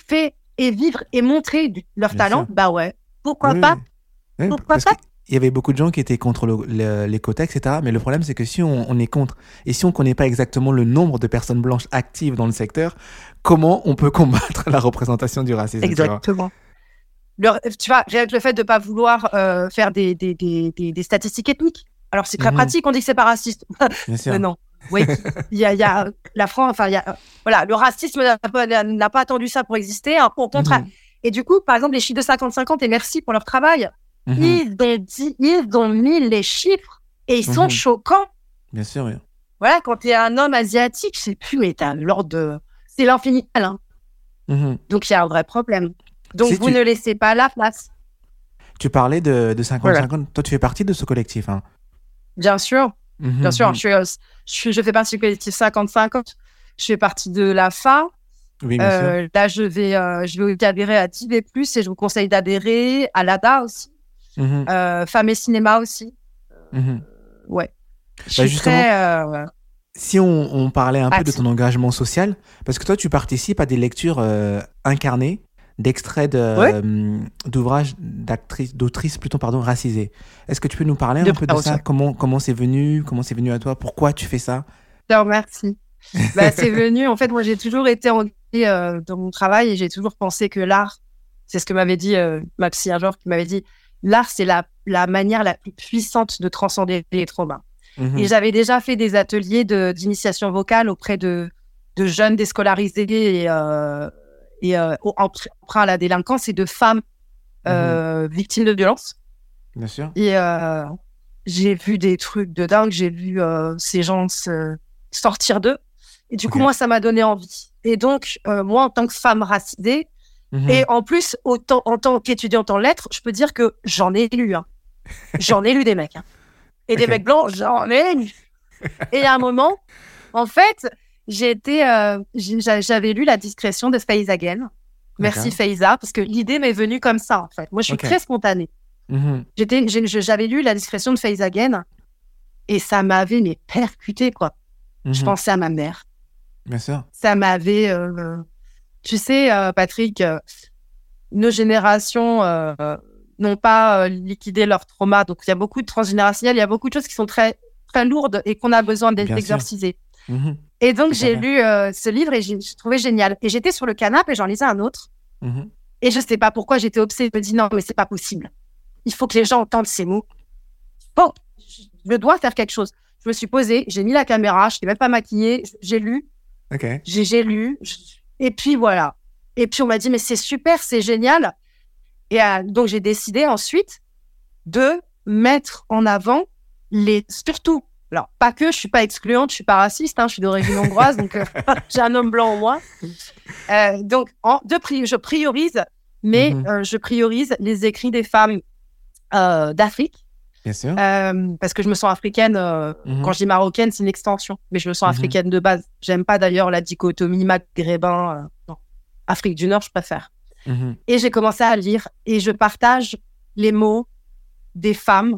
et vivre et montrer leur Bien talent, sûr. bah ouais, pourquoi Oui, pas? oui. Oui, Pourquoi parce pas? qu'il y avait beaucoup de gens qui étaient contre les quotas, etc. Mais le problème, c'est que si on est contre, et si on ne connaît pas exactement le nombre de personnes blanches actives dans le secteur, comment on peut combattre la représentation du racisme, tu vois? Exactement. Tu vois, rien que le fait de ne pas vouloir faire des statistiques ethniques. Alors, c'est très Mhm, pratique, on dit que c'est pas raciste. bien Mais sûr. non. Oui, il y a la France, enfin, voilà, le racisme n'a pas attendu ça pour exister, hein, au contraire. Mhm, Et du coup, par exemple, les chiffres de 50-50, et merci pour leur travail, mhm, ils ont mis les chiffres et ils sont mhm. choquants. Bien sûr, oui. Voilà, quand tu es un homme asiatique, je sais plus, mais t'as l'ordre de. C'est l'infini, hein. Mhm. Donc, il y a un vrai problème. Donc, Si vous ne laissez pas la place. tu parlais de Voilà. 50-50, toi, tu fais partie de ce collectif, hein? Bien sûr, Mhm, bien sûr. mhm. Je fais partie du collectif 50-50. Je fais partie de la FA. Oui, bien sûr. Là, je vais aussi adhérer à TV+, et je vous conseille d'adhérer à l'ADA aussi. Mhm, Femmes et cinéma aussi. mhm. Ouais. Je Bah suis justement, très... si on parlait un peu de ton active. engagement social, parce que toi, tu participes à des lectures incarnées d'extraits Ouais. d'ouvrages d'autrices plutôt, pardon, racisées. Est-ce que tu peux nous parler De un peu de près aussi. ça? Comment c'est venu à toi? Pourquoi tu fais ça? Je te remercie. Bah, c'est venu. En fait, moi, j'ai toujours été engagée dans mon travail et j'ai toujours pensé que l'art, c'est ce que m'avait dit ma psy un jour, qui m'avait dit, l'art, c'est la manière la plus puissante de transcender les traumas. Et Mhm, j'avais déjà fait des ateliers d'initiation vocale auprès de jeunes déscolarisés emprunts à la délinquance et de femmes mhm, victimes de violences. bien sûr. Et j'ai vu des trucs de dingue. J'ai vu ces gens sortir d'eux. Et du Ok. coup, moi, ça m'a donné envie. Et donc, moi, en tant que femme racisée, et Mhm, en plus, en tant qu'étudiante en lettres, je peux dire que j'en ai lu. Hein. J'en ai lu des mecs. Hein. Et des ok. mecs blancs, j'en ai lu. Et il y a un moment, en fait, j'avais lu La discrétion de Faiza Again. Merci D'accord. Faiza, parce que l'idée m'est venue comme ça, en fait. Moi, je suis Ok. très spontanée. Mhm, J'avais lu La discrétion de Faiza Again et ça m'avait percuté, quoi. Je mhm, pensais à ma mère. bien sûr. Ça m'avait... tu sais, Patrick, nos générations n'ont pas liquidé leur trauma. Donc, il y a beaucoup de transgénérationnel, il y a beaucoup de choses qui sont très, très lourdes et qu'on a besoin Bien sûr. d'exorciser. Mhm, Et donc, tout à j'ai fait. lu ce livre et j'ai trouvé génial. Et j'étais sur le canapé et j'en lisais un autre. Mhm, Et je ne sais pas pourquoi j'étais obsédée. Je me dis non, mais c'est pas possible. Il faut que les gens entendent ces mots. Bon, je dois faire quelque chose. Je me suis posée, j'ai mis la caméra, je n'étais même pas maquillée, j'ai lu, ok. j'ai lu, et puis voilà. Et puis on m'a dit, mais c'est super, c'est génial. Et donc j'ai décidé ensuite de mettre en avant surtout, alors pas que, je suis pas excluante, je suis pas raciste, hein, je suis d'origine hongroise, donc j'ai un homme blanc en moi. Donc je priorise, mais Mhm, je priorise les écrits des femmes d'Afrique. bien sûr. Parce que je me sens africaine. Quand Mhm, je dis marocaine, c'est une extension, mais je me sens mhm, africaine de base. J'aime pas d'ailleurs la dichotomie maghrébin. Non. Afrique du Nord, je préfère. mhm, Et j'ai commencé à lire et je partage les mots des femmes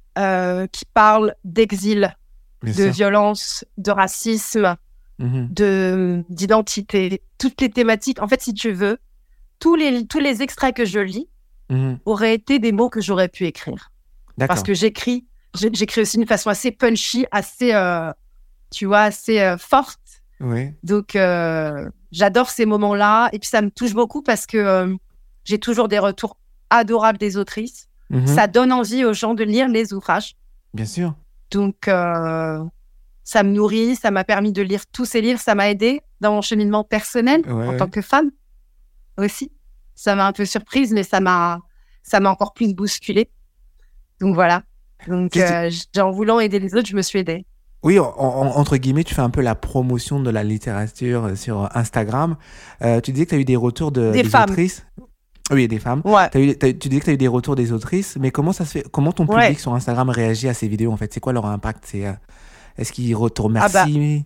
qui parlent d'exil, bien de sûr. violence, de racisme, Mhm, d'identité, toutes les thématiques. En fait, si tu veux, tous les extraits que je lis mhm. auraient été des mots que j'aurais pu écrire. Parce D'accord. que j'écris aussi d'une façon assez punchy, assez, tu vois, assez forte. Oui. Donc, j'adore ces moments-là. Et puis, ça me touche beaucoup parce que j'ai toujours des retours adorables des autrices. Mhm, Ça donne envie aux gens de lire les ouvrages. bien sûr. Donc, ça me nourrit. Ça m'a permis de lire tous ces livres. Ça m'a aidé dans mon cheminement personnel Ouais, en tant ouais. que femme aussi. Ça m'a un peu surprise, mais ça m'a encore plus bousculée. Donc voilà. Donc Tu sais, en voulant aider les autres, je me suis aidée. oui, entre guillemets, tu fais un peu la promotion de la littérature sur Instagram. Tu disais que tu as eu des retours Des des femmes. autrices. Oui, des femmes. Ouais. Tu disais que tu as eu des retours des autrices, mais comment ça se fait? Comment ton public Ouais. sur Instagram réagit à ces vidéos en fait? C'est quoi leur impact? Est-ce qu'ils te Ah bah, remercient?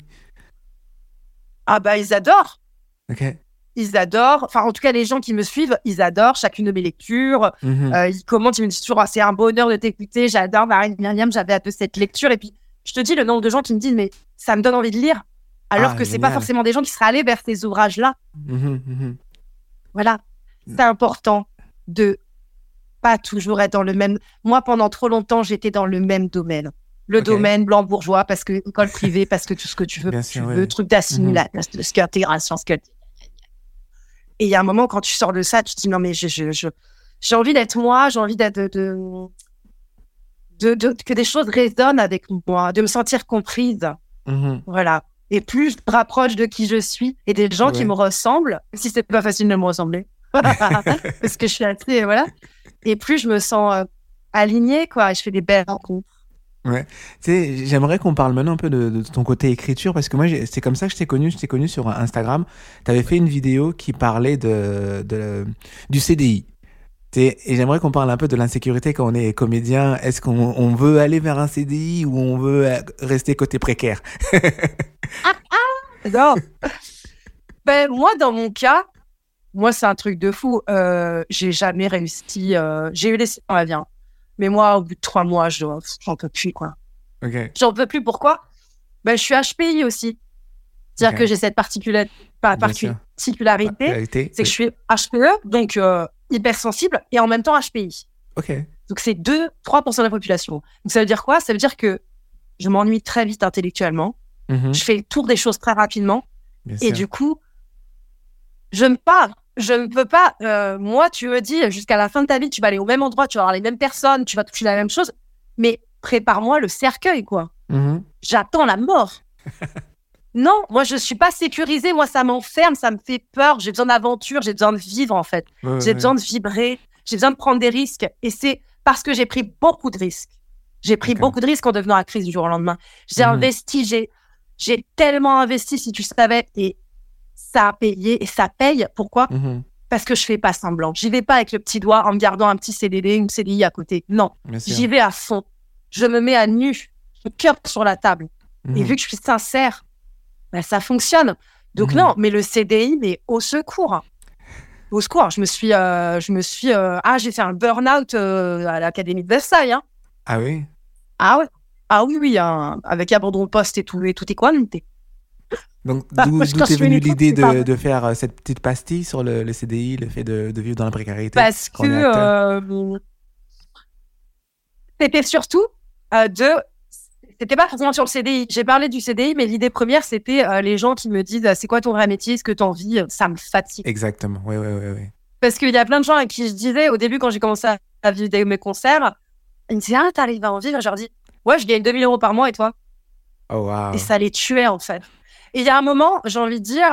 ils adorent. Ok. Ils adorent. Enfin, en tout cas, les gens qui me suivent, ils adorent chacune de mes lectures. Mhm. Ils commentent, ils me disent toujours, ah, c'est un bonheur de t'écouter. J'adore Marie-Myriam, j'avais hâte de cette lecture. Et puis, je te dis le nombre de gens qui me disent, mais ça me donne envie de lire. Alors Ah, que c'est pas génial. forcément des gens qui seraient allés vers ces ouvrages-là. Mhm, mhm. Voilà. c'est important de pas toujours être dans le même. Moi, pendant trop longtemps, j'étais dans le même domaine. Le domaine blanc bourgeois, parce que école privée, parce que tout ce que tu veux, truc d'assimilation, ce qu'intégration, et il y a un moment, quand tu sors de ça, tu te dis non, mais j'ai envie d'être moi, j'ai envie d'être que des choses résonnent avec moi, de me sentir comprise. Voilà. Et plus je me rapproche de qui je suis et des gens qui me ressemblent, si c'est pas facile de me ressembler, parce que je suis assez, voilà. Et plus je me sens alignée, quoi. Et je fais des belles rencontres. Ouais. Tu sais, j'aimerais qu'on parle maintenant un peu de ton côté écriture, parce que moi, c'est comme ça que je t'ai connu. Je t'ai connu sur Instagram. Tu avais fait une vidéo qui parlait du CDI. Et j'aimerais qu'on parle un peu de l'insécurité quand on est comédien. Est-ce qu'on veut aller vers un CDI ou on veut rester côté précaire? Non. Ben, moi, dans mon cas, c'est un truc de fou. J'ai jamais réussi. J'ai eu les dans la vie. Hein. Mais moi, au bout de 3 mois, j'en peux plus, quoi. J'en peux plus. Pourquoi? Ben, je suis HPI aussi. C'est-à-dire que j'ai cette particularité, c'est que je suis HPE, donc hypersensible, et en même temps HPI. Donc, c'est 2-3% de la population. Donc, ça veut dire quoi? Ça veut dire que je m'ennuie très vite intellectuellement. Je fais le tour des choses très rapidement. Et du coup, je ne peux pas. Moi, tu me dis, jusqu'à la fin de ta vie, tu vas aller au même endroit, tu vas avoir les mêmes personnes, tu vas toucher la même chose. Mais prépare-moi le cercueil, quoi. J'attends la mort. Non, moi, je ne suis pas sécurisée. Moi, ça m'enferme, ça me fait peur. J'ai besoin d'aventure, j'ai besoin de vivre, en fait. J'ai besoin de vibrer, j'ai besoin de prendre des risques. Et c'est parce que j'ai pris beaucoup de risques. J'ai pris beaucoup de risques en devenant actrice du jour au lendemain. J'ai investi, j'ai tellement investi, si tu savais, et ça a payé, et ça paye. Pourquoi? Parce que je fais pas semblant. J'y vais pas avec le petit doigt en me gardant un petit CDD, une CDI à côté. Non, j'y vais à fond. Je me mets à nu, le cœur sur la table. Et vu que je suis sincère, ben, ça fonctionne. Donc non, mais le CDI, mais au secours. Au secours. J'ai fait un burn-out à l'Académie de Versailles. Hein. Ah oui? Ah ouais. Ah oui, hein, avec abandon de poste et tout est quoi, noté. Donc, d'où t'es venue l'idée de faire cette petite pastille sur le CDI, le fait de vivre dans la précarité? Parce que c'était surtout c'était pas forcément sur le CDI. J'ai parlé du CDI, mais l'idée première, c'était les gens qui me disent c'est quoi ton vrai métier, ce que t'en vis, ça me fatigue. Exactement, oui. Parce qu'il y a plein de gens à qui je disais, au début, quand j'ai commencé à vivre mes concerts, ils me disaient t'arrives à en vivre? Je leur dis ouais, je gagne 2 000 € par mois et toi? Oh, wow. Et ça les tuait, en fait. Et il y a un moment, j'ai envie de dire,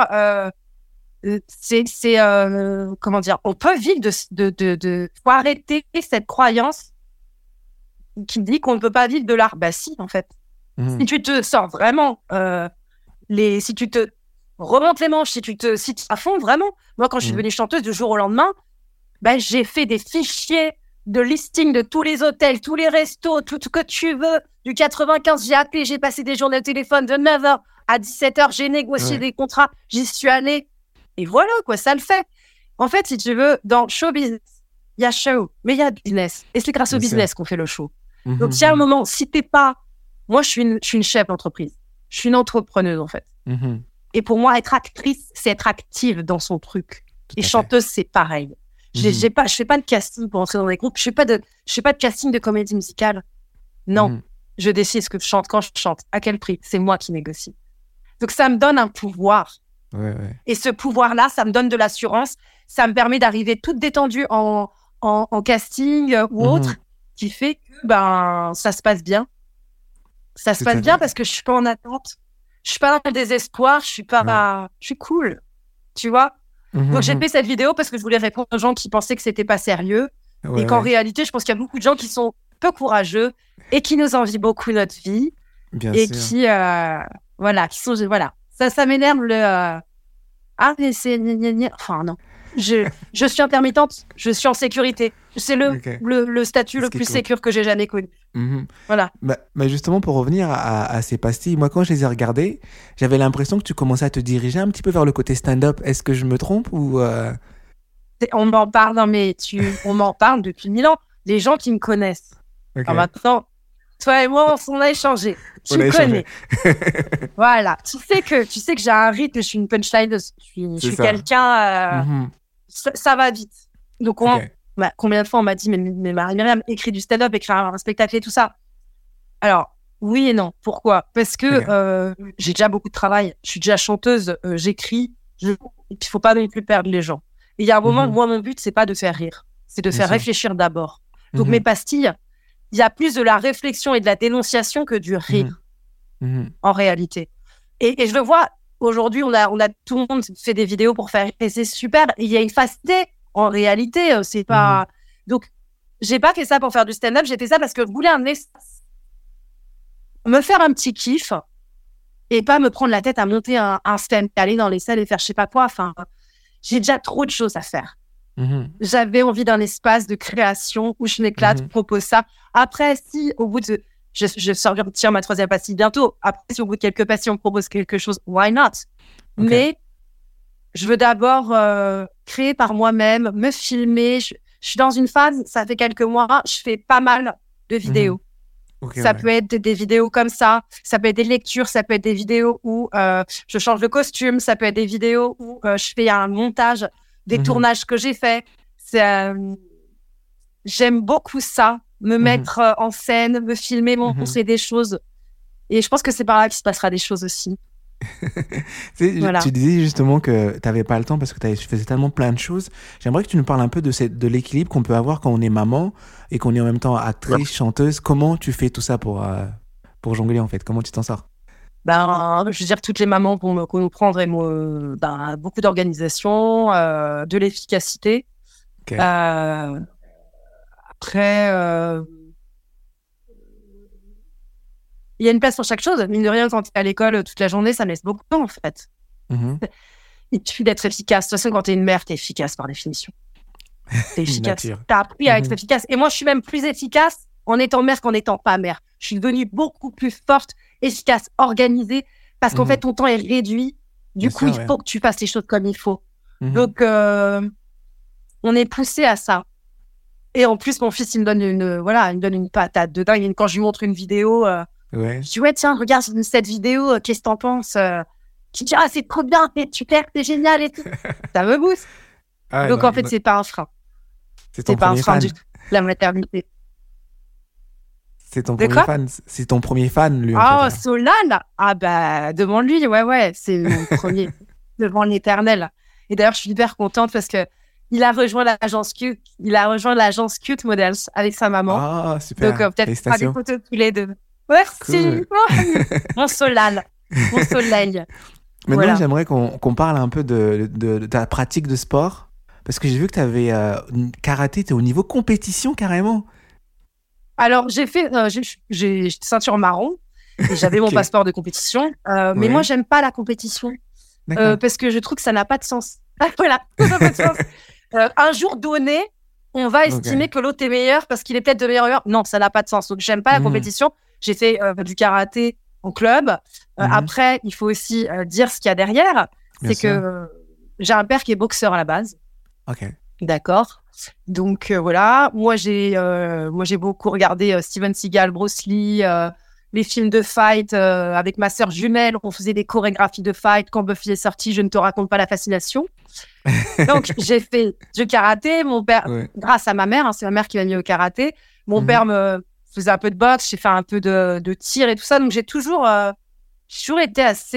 comment dire, on peut vivre faut arrêter cette croyance qui dit qu'on ne peut pas vivre de l'art. Bah si, en fait. Si tu te sors vraiment, si tu te remontes les manches, si tu à fond, vraiment. Moi, quand je suis devenue chanteuse du jour au lendemain, bah, j'ai fait des fichiers de listing de tous les hôtels, tous les restos, tout ce que tu veux. Du 95, j'ai appelé, j'ai passé des journées au téléphone de 9h à 17h, j'ai négocié des contrats, j'y suis allée. Et voilà, quoi, ça le fait. En fait, si tu veux, dans show business, il y a show, mais il y a business. Et c'est grâce au business qu'on fait le show. Donc, il y a un moment, si t'es pas... Moi, je suis une chef d'entreprise. Je suis une entrepreneuse, en fait. Et pour moi, être actrice, c'est être active dans son truc. Et chanteuse, c'est pareil. Je fais pas de casting pour entrer dans des groupes. Je fais pas de casting de comédie musicale. Non. Je décide ce que je chante quand je chante. À quel prix? C'est moi qui négocie. Donc, ça me donne un pouvoir. Et ce pouvoir-là, ça me donne de l'assurance. Ça me permet d'arriver toute détendue en casting ou autre, qui fait que ça se passe bien. Ça se passe bien parce que je suis pas en attente. Je suis pas dans le désespoir. Je suis cool. Tu vois? Donc, j'ai fait cette vidéo parce que je voulais répondre aux gens qui pensaient que c'était pas sérieux. Et qu'en réalité, je pense qu'il y a beaucoup de gens qui sont peu courageux et qui nous envient beaucoup notre vie. Bien et sûr. Qui, qui sont, Ça m'énerve mais c'est... Enfin, non. Je suis intermittente, je suis en sécurité. C'est le statut le plus sécure que j'ai jamais connu. Voilà. Bah justement, pour revenir à ces pastilles, moi, quand je les ai regardées, j'avais l'impression que tu commençais à te diriger un petit peu vers le côté stand-up. Est-ce que je me trompe ou On m'en parle, on m'en parle depuis 1000 ans. Les gens qui me connaissent. Alors maintenant, toi et moi, on a échangé. Tu me connais. Voilà. Tu sais que j'ai un rythme, je suis une punchline. Je suis quelqu'un. ça va vite. Donc, Ok. combien de fois on m'a dit, mais Marie-Myriam, écris du stand-up, écris un spectacle et tout ça. Alors, oui et non. Pourquoi ? Parce que j'ai déjà beaucoup de travail. Je suis déjà chanteuse, j'écris. Et puis, il faut pas non plus perdre les gens. Et il y a un moment où moi, mon but, c'est pas de faire rire. C'est de faire réfléchir d'abord. Donc, mes pastilles, il y a plus de la réflexion et de la dénonciation que du rire, en réalité. Et je le vois, aujourd'hui, on a tout le monde fait des vidéos pour faire rire. Et c'est super. Et il y a une facilité. En réalité, c'est pas... Donc, j'ai pas fait ça pour faire du stand-up. J'ai fait ça parce que je voulais un espace. Me faire un petit kiff et pas me prendre la tête à monter un stand, aller dans les salles et faire je sais pas quoi. Enfin, j'ai déjà trop de choses à faire. J'avais envie d'un espace de création où je m'éclate, je propose ça. Après, si au bout de... Je sortir ma 3e pastille bientôt. Après, si au bout de quelques pastilles, on me propose quelque chose, why not? Mais je veux d'abord créer par moi-même, me filmer. Je suis dans une phase, ça fait quelques mois, je fais pas mal de vidéos. Ça peut être des vidéos comme ça peut être des lectures, ça peut être des vidéos où je change de costume, ça peut être des vidéos où je fais un montage des tournages que j'ai faits. J'aime beaucoup ça, me mettre en scène, me filmer, montrer des choses. Et je pense que c'est par là qu'il se passera des choses aussi. Voilà. Tu disais justement que tu n'avais pas le temps parce que tu faisais tellement plein de choses. J'aimerais que tu nous parles un peu de l'équilibre qu'on peut avoir quand on est maman et qu'on est en même temps actrice, chanteuse. Comment tu fais tout ça pour jongler en fait? Comment tu t'en sors? Je veux dire, toutes les mamans vont me comprendre et beaucoup d'organisation, de l'efficacité. Après, il y a une place pour chaque chose. Mine de rien, quand tu es à l'école toute la journée, ça me laisse beaucoup de temps, en fait. Il suffit d'être efficace. De toute façon, quand tu es une mère, tu es efficace par définition. Tu es efficace. Tu as appris à être efficace. Et moi, je suis même plus efficace en étant mère qu'en n'étant pas mère. Je suis devenue beaucoup plus forte, efficace, organisée, parce qu'en fait, ton temps est réduit. Du coup, il faut que tu fasses les choses comme il faut. Donc, on est poussé à ça. Et en plus, mon fils, il me donne une patate de dingue. Quand je lui montre une vidéo... Je dis, tiens, regarde cette vidéo, qu'est-ce que t'en penses? Tu dis, c'est trop bien, c'est super, c'est génial et tout. Ça me booste. Donc, en fait, c'est pas un frein. C'est pas un frein du tout, la maternité. C'est ton premier fan. C'est ton premier fan, lui, en fait. Solal? Devant lui, ouais, c'est mon premier. Devant l'éternel. Et d'ailleurs, je suis hyper contente parce que il a rejoint l'agence Cute. Il a rejoint l'agence Cute Models avec sa maman. Ah, super. Donc, peut-être pas des photos tous les deux. Merci. Cool. Mon Solal. Mon soleil. Maintenant, j'aimerais qu'on parle un peu de ta pratique de sport. Parce que j'ai vu que tu avais karaté, tu es au niveau compétition carrément. Alors, j'ai ceinture marron et j'avais mon passeport de compétition. Mais moi, j'aime pas la compétition parce que je trouve que ça n'a pas de sens. Voilà, ça n'a pas de sens. Un jour donné, on va estimer que l'autre est meilleur parce qu'il est peut-être de meilleur heure. Non, ça n'a pas de sens. Donc, j'aime pas la compétition. J'ai fait du karaté en club. Après, il faut aussi dire ce qu'il y a derrière. C'est que j'ai un père qui est boxeur à la base. Ok. D'accord. Donc, voilà. Moi, j'ai beaucoup regardé Steven Seagal, Bruce Lee, les films de fight avec ma sœur jumelle. On faisait des chorégraphies de fight. Quand Buffy est sorti, je ne te raconte pas la fascination. Donc, j'ai fait du karaté. Mon père, grâce à ma mère, c'est ma mère qui m'a mis au karaté. Mon père me faisait un peu de boxe. J'ai fait un peu de tir et tout ça. Donc, j'ai toujours été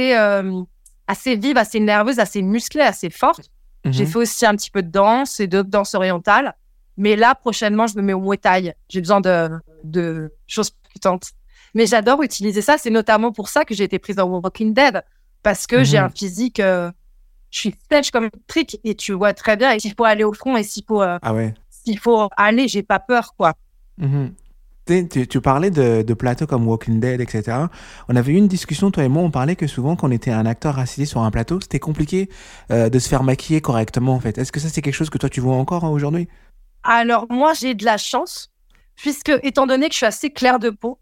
assez vive, assez nerveuse, assez musclée, assez forte. J'ai fait aussi un petit peu de danse et de danse orientale. Mais là, prochainement, je me mets au Muay Thai. J'ai besoin de choses percutantes. Mais j'adore utiliser ça. C'est notamment pour ça que j'ai été prise dans Walking Dead. Parce que j'ai un physique... je suis sèche comme une trique et tu vois très bien. Et s'il faut aller au front et s'il faut aller, j'ai pas peur, quoi. Tu parlais de plateaux comme Walking Dead, etc. On avait eu une discussion, toi et moi, on parlait que souvent quand on était un acteur assis sur un plateau, c'était compliqué de se faire maquiller correctement, en fait. Est-ce que ça, c'est quelque chose que toi, tu vois encore aujourd'hui? Alors, moi, j'ai de la chance, puisque, étant donné que je suis assez claire de peau,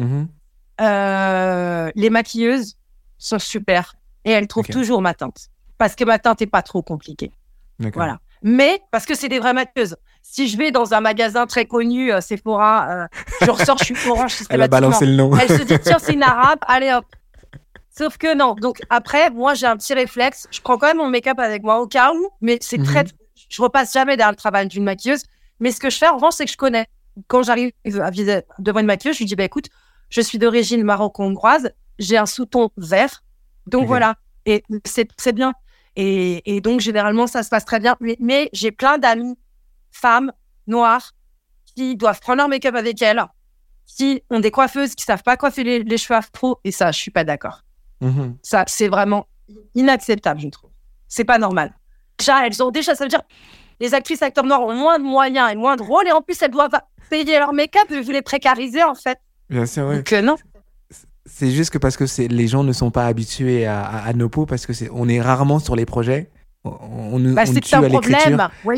les maquilleuses sont super. Et elles trouvent toujours ma teinte. Parce que ma teinte n'est pas trop compliquée. Voilà. Mais, parce que c'est des vraies maquilleuses. Si je vais dans un magasin très connu, Sephora, je ressors, je suis orange systématiquement. Elle a balancé le nom. Elle se dit, tiens, c'est une arabe, allez hop. Sauf que non. Donc après, moi, j'ai un petit réflexe. Je prends quand même mon make-up avec moi au cas où, mais c'est je Je repasse jamais derrière le travail d'une maquilleuse. Mais ce que je fais, en revanche, c'est que je connais. Quand j'arrive devant une maquilleuse, je lui dis, écoute, je suis d'origine maroco-hongroise, j'ai un sous-ton vert. Donc voilà. Et c'est bien. Et donc, généralement, ça se passe très bien. Mais j'ai plein d'amis femmes noires qui doivent prendre leur make-up avec elles, qui ont des coiffeuses qui savent pas coiffer les cheveux afro. Et ça, je suis pas d'accord. Ça, c'est vraiment inacceptable, je trouve. C'est pas normal. Ça veut dire les actrices, acteurs noirs ont moins de moyens et moins de rôles, et en plus, elles doivent payer leur make-up et vous les précariser, en fait. Bien sûr, oui. Donc, non. C'est juste que parce que les gens ne sont pas habitués à nos peaux, parce que on est rarement sur les projets. On nous tue à l'écriture. Oui.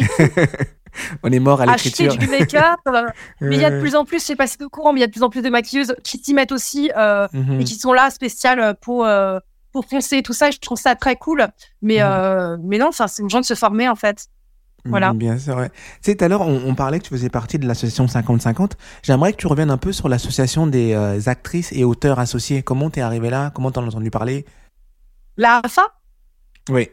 On est mort à l'écriture. Acheter du make-up. Mais il y a de plus en plus, je sais pas si c'est au courant, mais il y a de plus en plus de maquilleuses qui s'y mettent aussi et qui sont là spéciales pour foncer tout ça. Je trouve ça très cool. Mais non, c'est urgent de se former, en fait. Voilà. Bien sûr, ouais. Tu sais, tout à l'heure, on parlait que tu faisais partie de l'association 50-50. J'aimerais que tu reviennes un peu sur l'association des actrices et auteurs associés. Comment t'es arrivé là? Comment t'en as entendu parler? La AFA? Oui.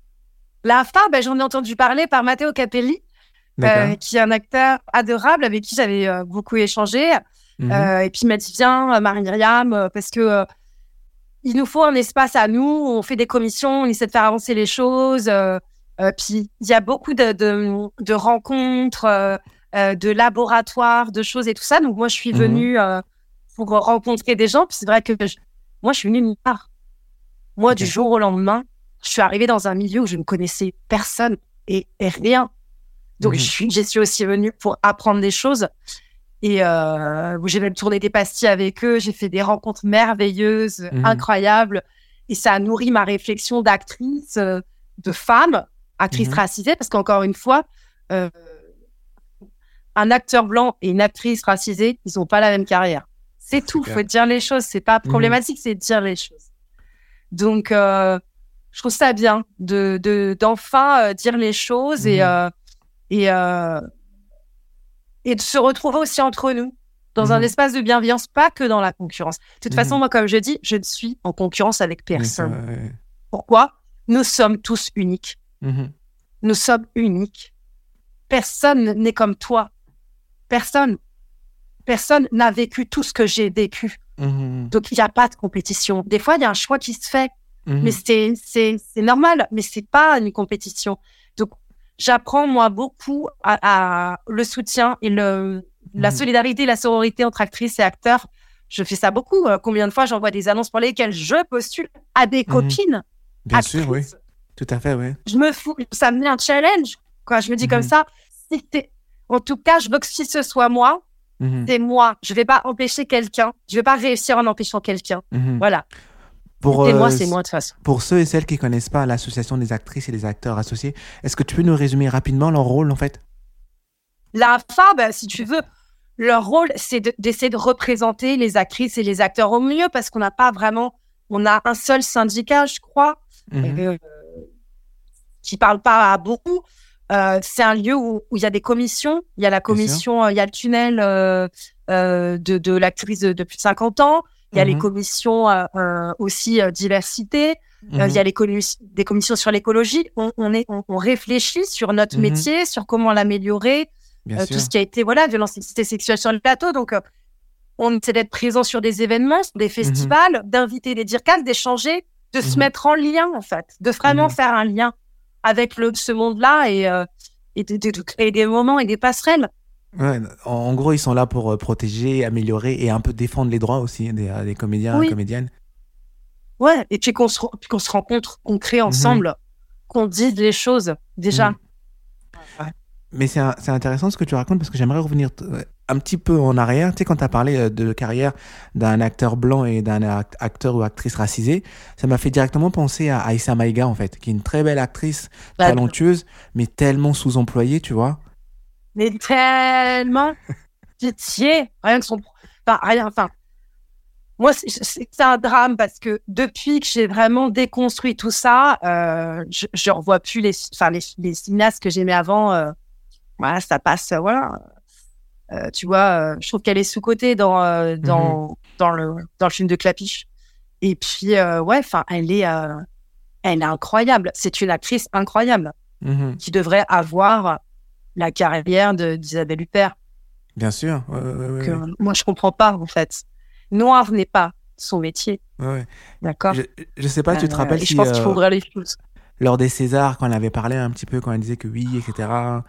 La AFA, j'en ai entendu parler par Matteo Capelli, qui est un acteur adorable avec qui j'avais beaucoup échangé. Et puis il m'a dit, viens, Marie-Myriam, parce que il nous faut un espace à nous. On fait des commissions, on essaie de faire avancer les choses. Puis il y a beaucoup de rencontres, de laboratoires, de choses et tout ça. Donc moi, je suis venue pour rencontrer des gens. Puis c'est vrai que moi, je suis venue nulle part. Moi, du jour au lendemain, je suis arrivée dans un milieu où je ne connaissais personne et rien. Donc je suis aussi venue pour apprendre des choses. Et j'ai même tourné des pastilles avec eux. J'ai fait des rencontres merveilleuses, incroyables. Et ça a nourri ma réflexion d'actrice, de femme, actrice racisée, parce qu'encore une fois, un acteur blanc et une actrice racisée, ils n'ont pas la même carrière. C'est tout, il faut dire les choses. C'est pas problématique, c'est dire les choses. Donc, je trouve ça bien d'enfin dire les choses et de se retrouver aussi entre nous dans un espace de bienveillance, pas que dans la concurrence. De toute façon, moi, comme je dis, je ne suis en concurrence avec personne. Pourquoi? Nous sommes tous uniques. Nous sommes uniques. Personne n'est comme toi. Personne n'a vécu tout ce que j'ai vécu. Donc, il n'y a pas de compétition. Des fois, il y a un choix qui se fait. Mais c'est normal. Mais ce n'est pas une compétition. Donc, j'apprends, moi, beaucoup à le soutien et la solidarité, la sororité entre actrices et acteurs. Je fais ça beaucoup. Combien de fois j'envoie des annonces pour lesquelles je postule à des copines Bien actrices. sûr, oui. Tout à fait, oui. Je me fous. Ça me met un challenge. Quoi. Je me dis comme ça, en tout cas, je veux que si ce soit moi, c'est moi. Je ne vais pas empêcher quelqu'un. Je ne vais pas réussir en empêchant quelqu'un. Voilà. Et moi, c'est moi de toute façon. Pour ceux et celles qui ne connaissent pas l'association des actrices et des acteurs associés, est-ce que tu peux nous résumer rapidement leur rôle, en fait? La AFA, si tu veux, leur rôle, c'est d'essayer de représenter les actrices et les acteurs au mieux, parce qu'on n'a pas vraiment... On a un seul syndicat, je crois, qui ne parle pas à beaucoup. C'est un lieu où il y a des commissions. Il y a la commission, il y a le tunnel de l'actrice de plus de 50 ans. Il y a les commissions aussi diversité. Il y a des commissions sur l'écologie. On réfléchit sur notre métier, sur comment l'améliorer. Tout ce qui a été, violence sexuelle sur le plateau. Donc, on essaie d'être présent sur des événements, sur des festivals, d'inviter des DIRCAS, d'échanger, de se mettre en lien, en fait, de vraiment faire un lien avec ce monde-là et de créer des moments et des passerelles. Ouais, en gros, ils sont là pour protéger, améliorer et un peu défendre les droits aussi des comédiens et comédiennes. Ouais, et puis qu'on se rencontre, qu'on crée ensemble, qu'on dise les choses, déjà. Mais c'est intéressant ce que tu racontes, parce que j'aimerais revenir un petit peu en arrière. Tu sais, quand tu as parlé de carrière d'un acteur blanc et d'un acteur ou actrice racisée, ça m'a fait directement penser à Aïssa Maïga, en fait, qui est une très belle actrice, talentueuse, mais tellement sous-employée, tu vois. Mais tellement pitié, rien que son... Enfin, moi, c'est un drame, parce que depuis que j'ai vraiment déconstruit tout ça, je ne revois plus les cinéastes que j'aimais avant. Ça passe, tu vois, je trouve qu'elle est sous-cotée dans le film de Clapiche. Et puis, elle est incroyable. C'est une actrice incroyable. qui devrait avoir la carrière d'Isabelle Huppert. Bien sûr. Ouais. Moi, je comprends pas, en fait. Noir n'est pas son métier. Ouais. D'accord. Je sais pas, tu te rappelles et si je pense qu'il faut ouvrir les choses. lors des Césars, quand elle avait parlé un petit peu, quand elle disait que oui, etc.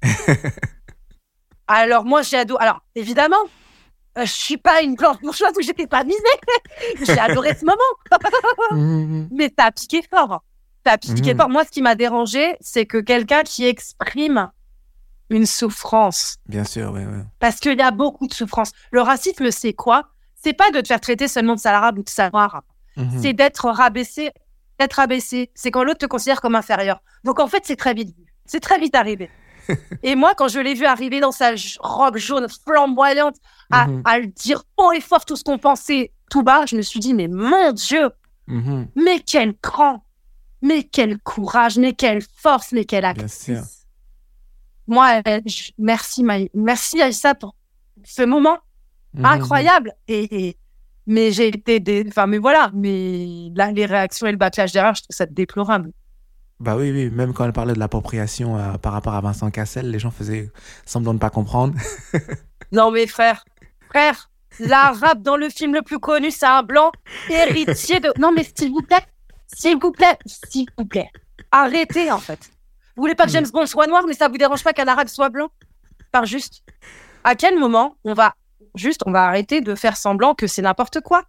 Alors, moi, j'ai adoré. Alors, évidemment, je suis pas une blanche bourgeoise où j'étais pas misée. J'ai adoré ce moment. Mais ça a piqué fort. Ça a piqué fort. Moi, ce qui m'a dérangé, c'est que quelqu'un qui exprime une souffrance. Bien sûr, ouais. Parce qu'il y a beaucoup de souffrance. Le racisme, c'est quoi? C'est pas de te faire traiter seulement de sale arabe ou de sale noir. C'est d'être rabaissé. C'est quand l'autre te considère comme inférieur. Donc, en fait, c'est très vite vu. C'est très vite arrivé. Et moi, quand je l'ai vu arriver dans sa robe jaune flamboyante, à le dire haut et fort tout ce qu'on pensait tout bas, je me suis dit, mais mon Dieu, mais quel cran, mais quel courage, mais quelle force, mais quelle actrice. Moi, merci Aïssa pour ce moment incroyable. Mais j'ai été... mais voilà, mais là, les réactions et le backlash derrière, je trouve ça déplorable. Bah oui, même quand elle parlait de l'appropriation par rapport à Vincent Cassel, les gens faisaient semblant de ne pas comprendre. Non mais frère, l'arabe dans le film le plus connu, c'est un blanc héritier de... Non mais s'il vous plaît, arrêtez en fait. Vous voulez pas que James Bond soit noir, mais ça vous dérange pas qu'un arabe soit blanc? Par juste, à quel moment on va arrêter de faire semblant que c'est n'importe quoi?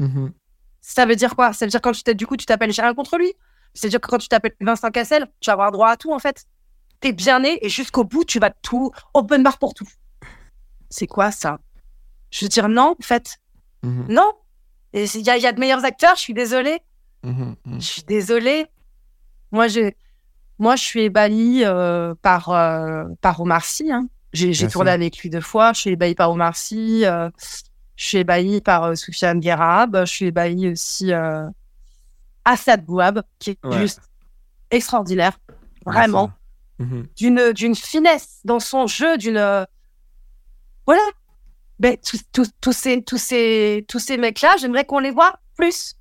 Ça veut dire quoi? Ça veut dire quand tu t'appelles, j'ai rien contre lui. C'est-à-dire que quand tu t'appelles Vincent Cassel, tu vas avoir droit à tout, en fait. T'es bien né et jusqu'au bout, tu vas tout, open bar pour tout. C'est quoi, ça? Je veux dire, non, en fait. Non. Il y a de meilleurs acteurs, je suis désolée. Je suis désolée. Moi, je suis ébahie par Omar Sy. Hein. J'ai tourné avec lui 2 fois. Je suis ébahie par Omar Sy. Je suis ébahie par Soufiane Guerab. Je suis ébahie aussi... Assad Bouab, qui est juste extraordinaire, vraiment, d'une finesse dans son jeu, voilà. Ben, tous ces mecs-là, j'aimerais qu'on les voit plus.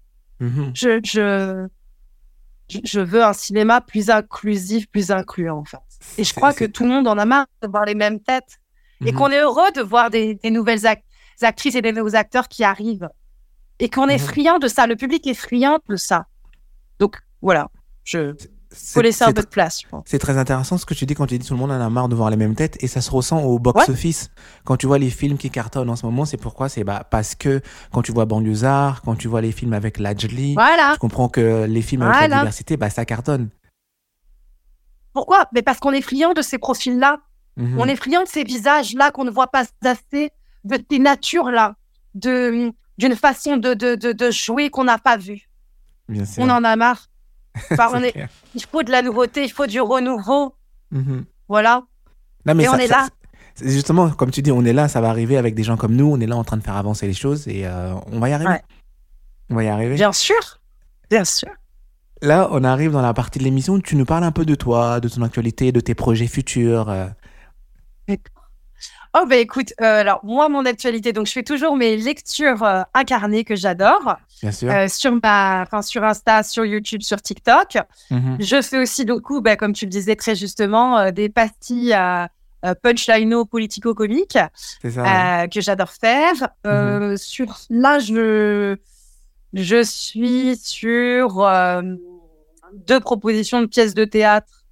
Je veux un cinéma plus inclusif, plus incluant, en fait. Et je crois que tout le monde en a marre de voir les mêmes têtes et qu'on est heureux de voir des nouvelles actrices et des nouveaux acteurs qui arrivent et qu'on est friand de ça. Le public est friand de ça. Donc, voilà, faut laisser un peu de place, je pense. C'est très intéressant ce que tu dis quand tu dis tout le monde en a marre de voir les mêmes têtes et ça se ressent au box-office. Quand tu vois les films qui cartonnent en ce moment, c'est pourquoi? C'est parce que quand tu vois Banlieusard, quand tu vois les films avec Lajli, tu comprends que les films avec la diversité, ça cartonne. Pourquoi? Mais parce qu'on est friand de ces profils-là. On est friand de ces visages-là qu'on ne voit pas assez, de ces natures-là, d'une façon de jouer qu'on n'a pas vue. On en a marre. Il faut de la nouveauté, il faut du renouveau. Voilà. Non, mais on est là. Justement, comme tu dis, on est là, ça va arriver avec des gens comme nous. On est là en train de faire avancer les choses et on va y arriver. Ouais. On va y arriver. Bien sûr. Là, on arrive dans la partie de l'émission où tu nous parles un peu de toi, de ton actualité, de tes projets futurs. Oh, écoute, alors, moi, mon actualité, donc je fais toujours mes lectures incarnées que j'adore. Bien sûr. Sur Insta, sur YouTube, sur TikTok. Je fais aussi beaucoup, comme tu le disais très justement, des pastilles punchline politico-comiques que j'adore faire. Là, je suis sur 2 propositions de pièces de théâtre.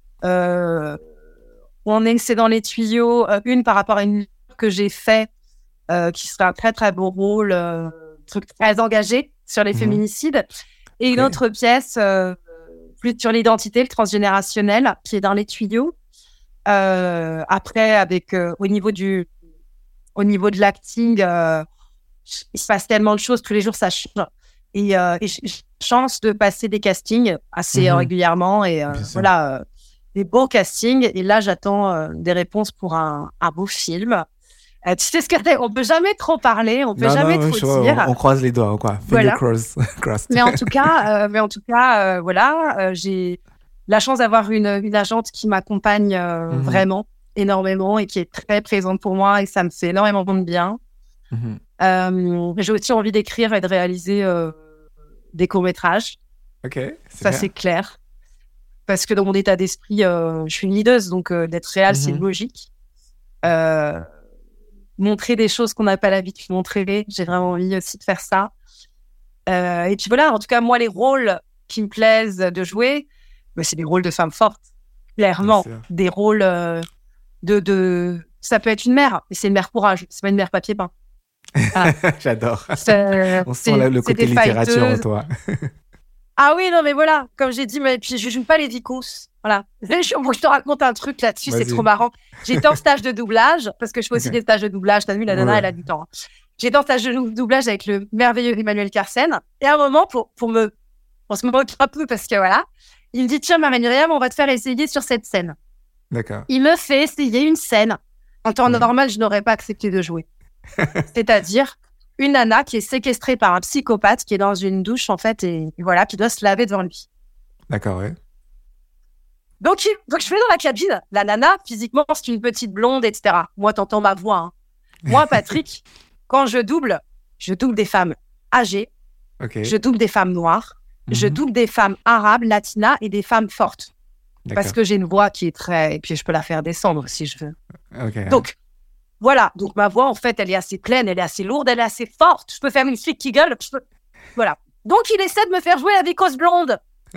C'est dans les tuyaux, une par rapport à une que j'ai fait, qui serait un très très beau rôle, truc très engagé sur les féminicides, et une autre pièce plus sur l'identité, le transgénérationnel, qui est dans les tuyaux. Après, avec au niveau de l'acting, il se passe tellement de choses, tous les jours ça change. Et j'ai chance de passer des castings assez régulièrement, et voilà. Des beaux castings, et là j'attends des réponses pour un beau film. Tu sais ce que c'est, on peut jamais trop parler, on peut jamais trop dire. On croise les doigts, quoi. Finger crossed. Mais en tout cas, voilà, j'ai la chance d'avoir une agente qui m'accompagne vraiment énormément et qui est très présente pour moi, et ça me fait énormément de bien. J'ai aussi envie d'écrire et de réaliser des courts-métrages. Ok. Ça, c'est clair. parce que dans mon état d'esprit, je suis une leaduse, donc d'être réelle, c'est logique. Montrer des choses qu'on n'a pas l'habitude de montrer, j'ai vraiment envie aussi de faire ça. Et puis voilà, en tout cas, moi, les rôles qui me plaisent de jouer, c'est des rôles de femmes fortes, clairement. Des rôles Ça peut être une mère, mais c'est une mère courage, c'est pas une mère papier peint. Ah. J'adore. On sent le côté littérature en toi. Ah oui, non, mais voilà, comme j'ai dit, mais puis je joue pas les vicous. Voilà. Je te raconte un truc là-dessus, c'est trop marrant. J'étais en stage de doublage, parce que je fais aussi des stages de doublage. T'as vu, la nana, elle a du temps. J'étais en stage de doublage avec le merveilleux Emmanuel Carsen. Et à un moment, on se moque un peu parce que voilà, il me dit, tiens, Marie-Myriam, on va te faire essayer sur cette scène. D'accord. Il me fait essayer une scène. En temps normal, je n'aurais pas accepté de jouer. C'est-à-dire une nana qui est séquestrée par un psychopathe qui est dans une douche, en fait, et voilà, qui doit se laver devant lui. D'accord, ouais. Donc je vais dans la cabine. La nana, physiquement, c'est une petite blonde, etc. Moi, t'entends ma voix. Hein. Moi, Patrick, quand je double des femmes âgées, je double des femmes noires, je double des femmes arabes, latinas et des femmes fortes. D'accord. Parce que j'ai une voix qui est très... Et puis, je peux la faire descendre si je veux. Okay. Donc, voilà. Donc, ma voix, en fait, elle est assez pleine, elle est assez lourde, elle est assez forte. Je peux faire une fille qui gueule. Voilà. Donc, il essaie de me faire jouer la vicose blonde.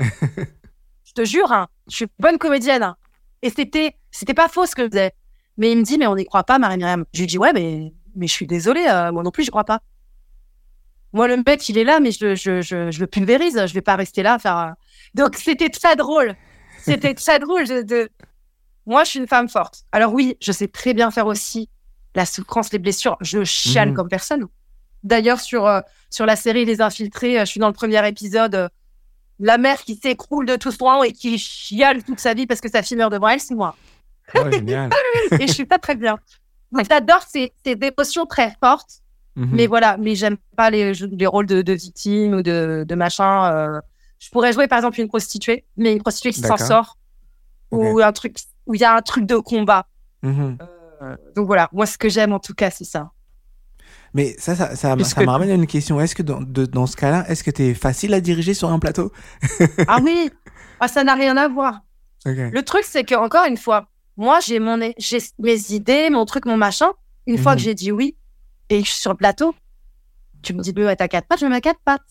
Je te jure, hein, je suis bonne comédienne. Hein. Et c'était pas faux ce que je faisais. Mais il me dit, mais on n'y croit pas, Marie-Myriam. Je lui dis, ouais, mais je suis désolée, moi non plus, je crois pas. Moi, le mec, il est là, mais je le pulvérise. Je vais pas rester là à faire... Donc, c'était très drôle. C'était très drôle. Moi, je suis une femme forte. Alors oui, je sais très bien faire aussi la souffrance, les blessures. Je chiale comme personne. D'ailleurs, sur la série Les Infiltrés, je suis dans le premier épisode. La mère qui s'écroule de tout son et qui chiale toute sa vie parce que sa fille meurt devant elle, c'est moi. Oh, génial. Et je suis pas très bien. J'adore ces émotions très fortes. Mais voilà, mais j'aime pas les rôles de victime ou de machin. Je pourrais jouer par exemple une prostituée, mais une prostituée qui s'en sort, ou un truc où il y a un truc de combat. Donc voilà, moi ce que j'aime en tout cas, c'est ça. Mais ça me ramène à une question. Est-ce que dans ce cas-là, est-ce que t'es facile à diriger sur un plateau? Ah oui, ça n'a rien à voir. Le truc, c'est que encore une fois, moi j'ai mes idées, mon truc, mon machin. Une fois que j'ai dit oui et que je suis sur le plateau, tu me dis t'as 4 pattes, je mets 4 pattes.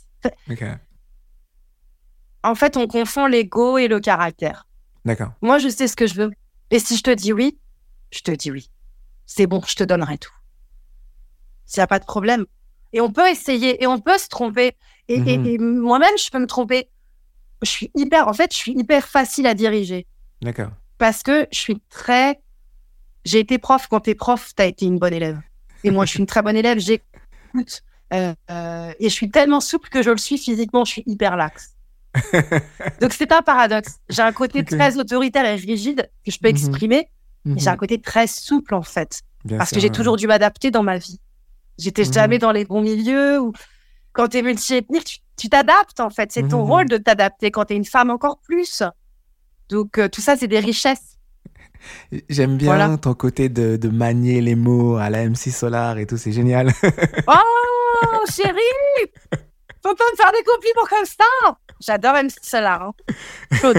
En fait, on confond l'ego et le caractère. D'accord. Moi, je sais ce que je veux. Et si je te dis oui, je te dis oui. C'est bon, je te donnerai tout. S'il n'y a pas de problème. Et on peut essayer, et on peut se tromper. Et moi-même, je peux me tromper. Je suis hyper facile à diriger. D'accord. Parce que j'ai été prof. Quand t'es prof, t'as été une bonne élève. Et moi, je suis une très bonne élève. J'écoute. Et je suis tellement souple que je le suis physiquement. Je suis hyper laxe. Donc, c'est un paradoxe. J'ai un côté très autoritaire et rigide que je peux exprimer. Et j'ai un côté très souple, en fait. Parce que j'ai toujours dû m'adapter dans ma vie. J'étais jamais dans les bons milieux. Ou quand t'es multi-ethnique, tu t'adaptes, en fait. C'est ton rôle de t'adapter. Quand t'es une femme, encore plus. Donc, tout ça, c'est des richesses. J'aime bien ton côté de manier les mots à la MC Solar et tout. C'est génial. Oh, chérie! Faut pas me faire des compliments comme ça! J'adore MC Solar. Hein. Claude.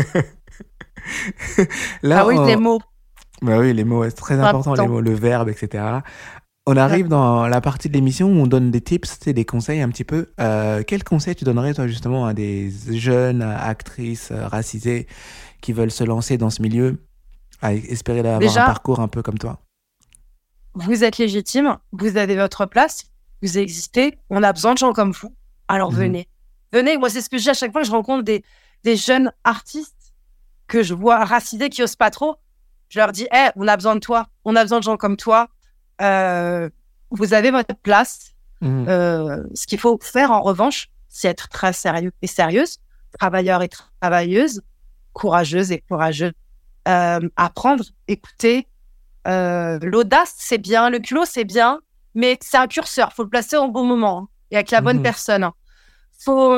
Là, les mots. Bah oui, les mots, c'est très important, les mots, le verbe, etc. On arrive dans la partie de l'émission où on donne des tips, des conseils un petit peu. Quels conseils tu donnerais, toi, justement, à des jeunes actrices racisées qui veulent se lancer dans ce milieu, à espérer avoir un parcours un peu comme toi? Vous êtes légitime, vous avez votre place, vous existez, on a besoin de gens comme vous. Alors venez. Venez, moi, c'est ce que je dis à chaque fois que je rencontre des jeunes artistes que je vois racisés qui osent pas trop. Je leur dis, on a besoin de toi, on a besoin de gens comme toi. Vous avez votre place. Ce qu'il faut faire, en revanche, c'est être très sérieux et sérieuse, travailleur et travailleuse, courageuse et courageux. Apprendre, écouter. L'audace, c'est bien, le culot, c'est bien, mais c'est un curseur. Il faut le placer au bon moment et avec la bonne personne. Faut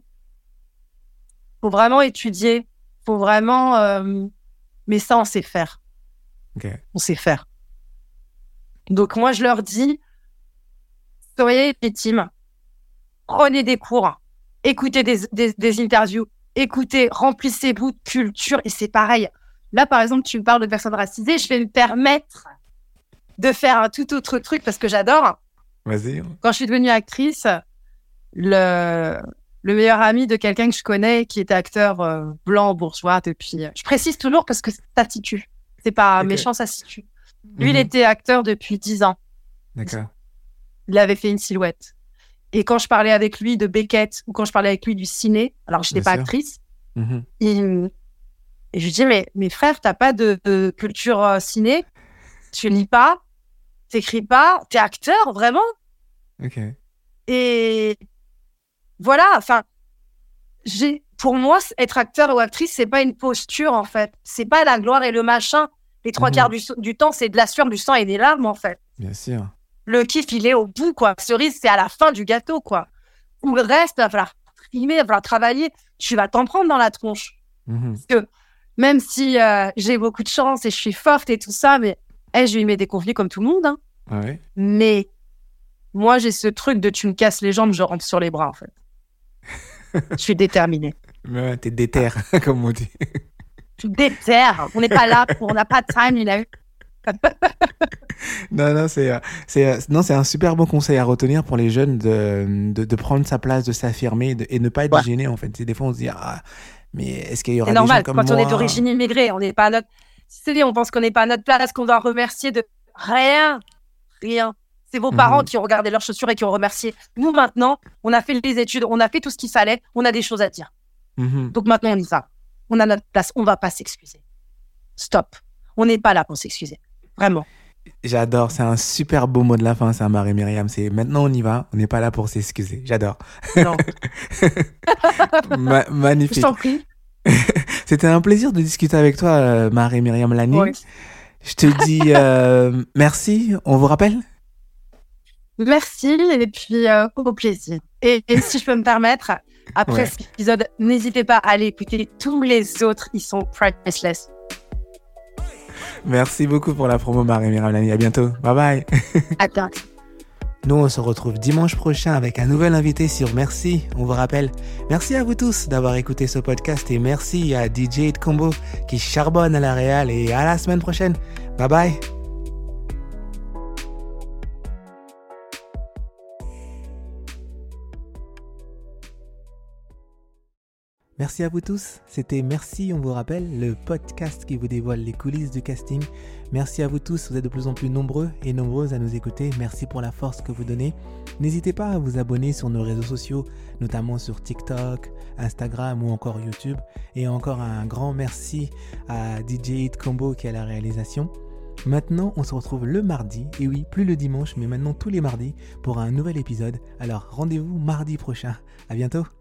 vraiment étudier. Faut vraiment... Mais ça, on sait faire. On sait faire. Donc, moi, je leur dis, soyez légitimes, prenez des cours, écoutez des interviews, écoutez, remplissez-vous de culture. Et c'est pareil. Là, par exemple, tu me parles de personnes racisées. Je vais me permettre de faire un tout autre truc parce que j'adore. Vas-y. Quand je suis devenue actrice, le meilleur ami de quelqu'un que je connais qui était acteur blanc, bourgeois depuis... Je précise toujours parce que ça situe. C'est pas méchant, ça situe. Lui, il était acteur depuis 10 ans. D'accord. Il avait fait une silhouette. Et quand je parlais avec lui de Beckett ou quand je parlais avec lui du ciné, alors je n'étais pas actrice, et je lui dis, mais frère, t'as pas de culture ciné, tu lis pas, t'écris pas, t'es acteur, vraiment. Ok. Et voilà, enfin, pour moi, être acteur ou actrice, c'est pas une posture, en fait. C'est pas la gloire et le machin. Les 3/4 du temps, c'est de la sueur, du sang et des larmes, en fait. Bien sûr. Le kiff, il est au bout, quoi. Cerise, c'est à la fin du gâteau, quoi. Tout le reste, il va falloir trimer, il va falloir travailler. Tu vas t'en prendre dans la tronche. Parce que même si j'ai beaucoup de chance et je suis forte et tout ça, mais je lui mets des conflits comme tout le monde. Hein. Ah ouais. Mais moi, j'ai ce truc de tu me casses les jambes, je rentre sur les bras, en fait. Je suis déterminée. Ouais, t'es déter, comme on dit. Je suis déter. On n'est pas là, on n'a pas de time, il a eu. Non, c'est un super bon conseil à retenir pour les jeunes de prendre sa place, de s'affirmer et ne pas être gêné, en fait. Des fois, on se dit, mais est-ce qu'il y aura des gens comme moi? C'est normal, quand on est d'origine immigrée, on n'est pas à notre... C'est-à-dire, on pense qu'on n'est pas à notre place, qu'on doit remercier de rien. C'est vos parents qui ont regardé leurs chaussures et qui ont remercié. Nous, maintenant, on a fait les études, on a fait tout ce qu'il fallait, on a des choses à dire. Donc maintenant, on y va. On a notre place, on ne va pas s'excuser. Stop. On n'est pas là pour s'excuser. Vraiment. J'adore, c'est un super beau mot de la fin, ça, Marie-Myriam. C'est maintenant on y va, on n'est pas là pour s'excuser. J'adore. Non. Magnifique. Je t'en prie. C'était un plaisir de discuter avec toi, Marie-Myriam Lani. Oui. Je te dis merci, on vous rappelle? Merci et puis au plaisir. Et si je peux me permettre, après cet épisode, n'hésitez pas à aller écouter tous les autres, ils sont priceless. Merci beaucoup pour la promo, Marie-Myriam Lani. À bientôt. Bye bye. À bientôt. Nous, on se retrouve dimanche prochain avec un nouvel invité sur Merci. On vous rappelle, merci à vous tous d'avoir écouté ce podcast et merci à DJ Hit Combo qui charbonne à la réal et à la semaine prochaine. Bye bye. Merci à vous tous, c'était Merci, on vous rappelle, le podcast qui vous dévoile les coulisses du casting. Merci à vous tous, vous êtes de plus en plus nombreux et nombreuses à nous écouter. Merci pour la force que vous donnez. N'hésitez pas à vous abonner sur nos réseaux sociaux, notamment sur TikTok, Instagram ou encore YouTube. Et encore un grand merci à DJ Hit Combo qui est à la réalisation. Maintenant, on se retrouve le mardi, et oui, plus le dimanche, mais maintenant tous les mardis, pour un nouvel épisode. Alors rendez-vous mardi prochain. À bientôt.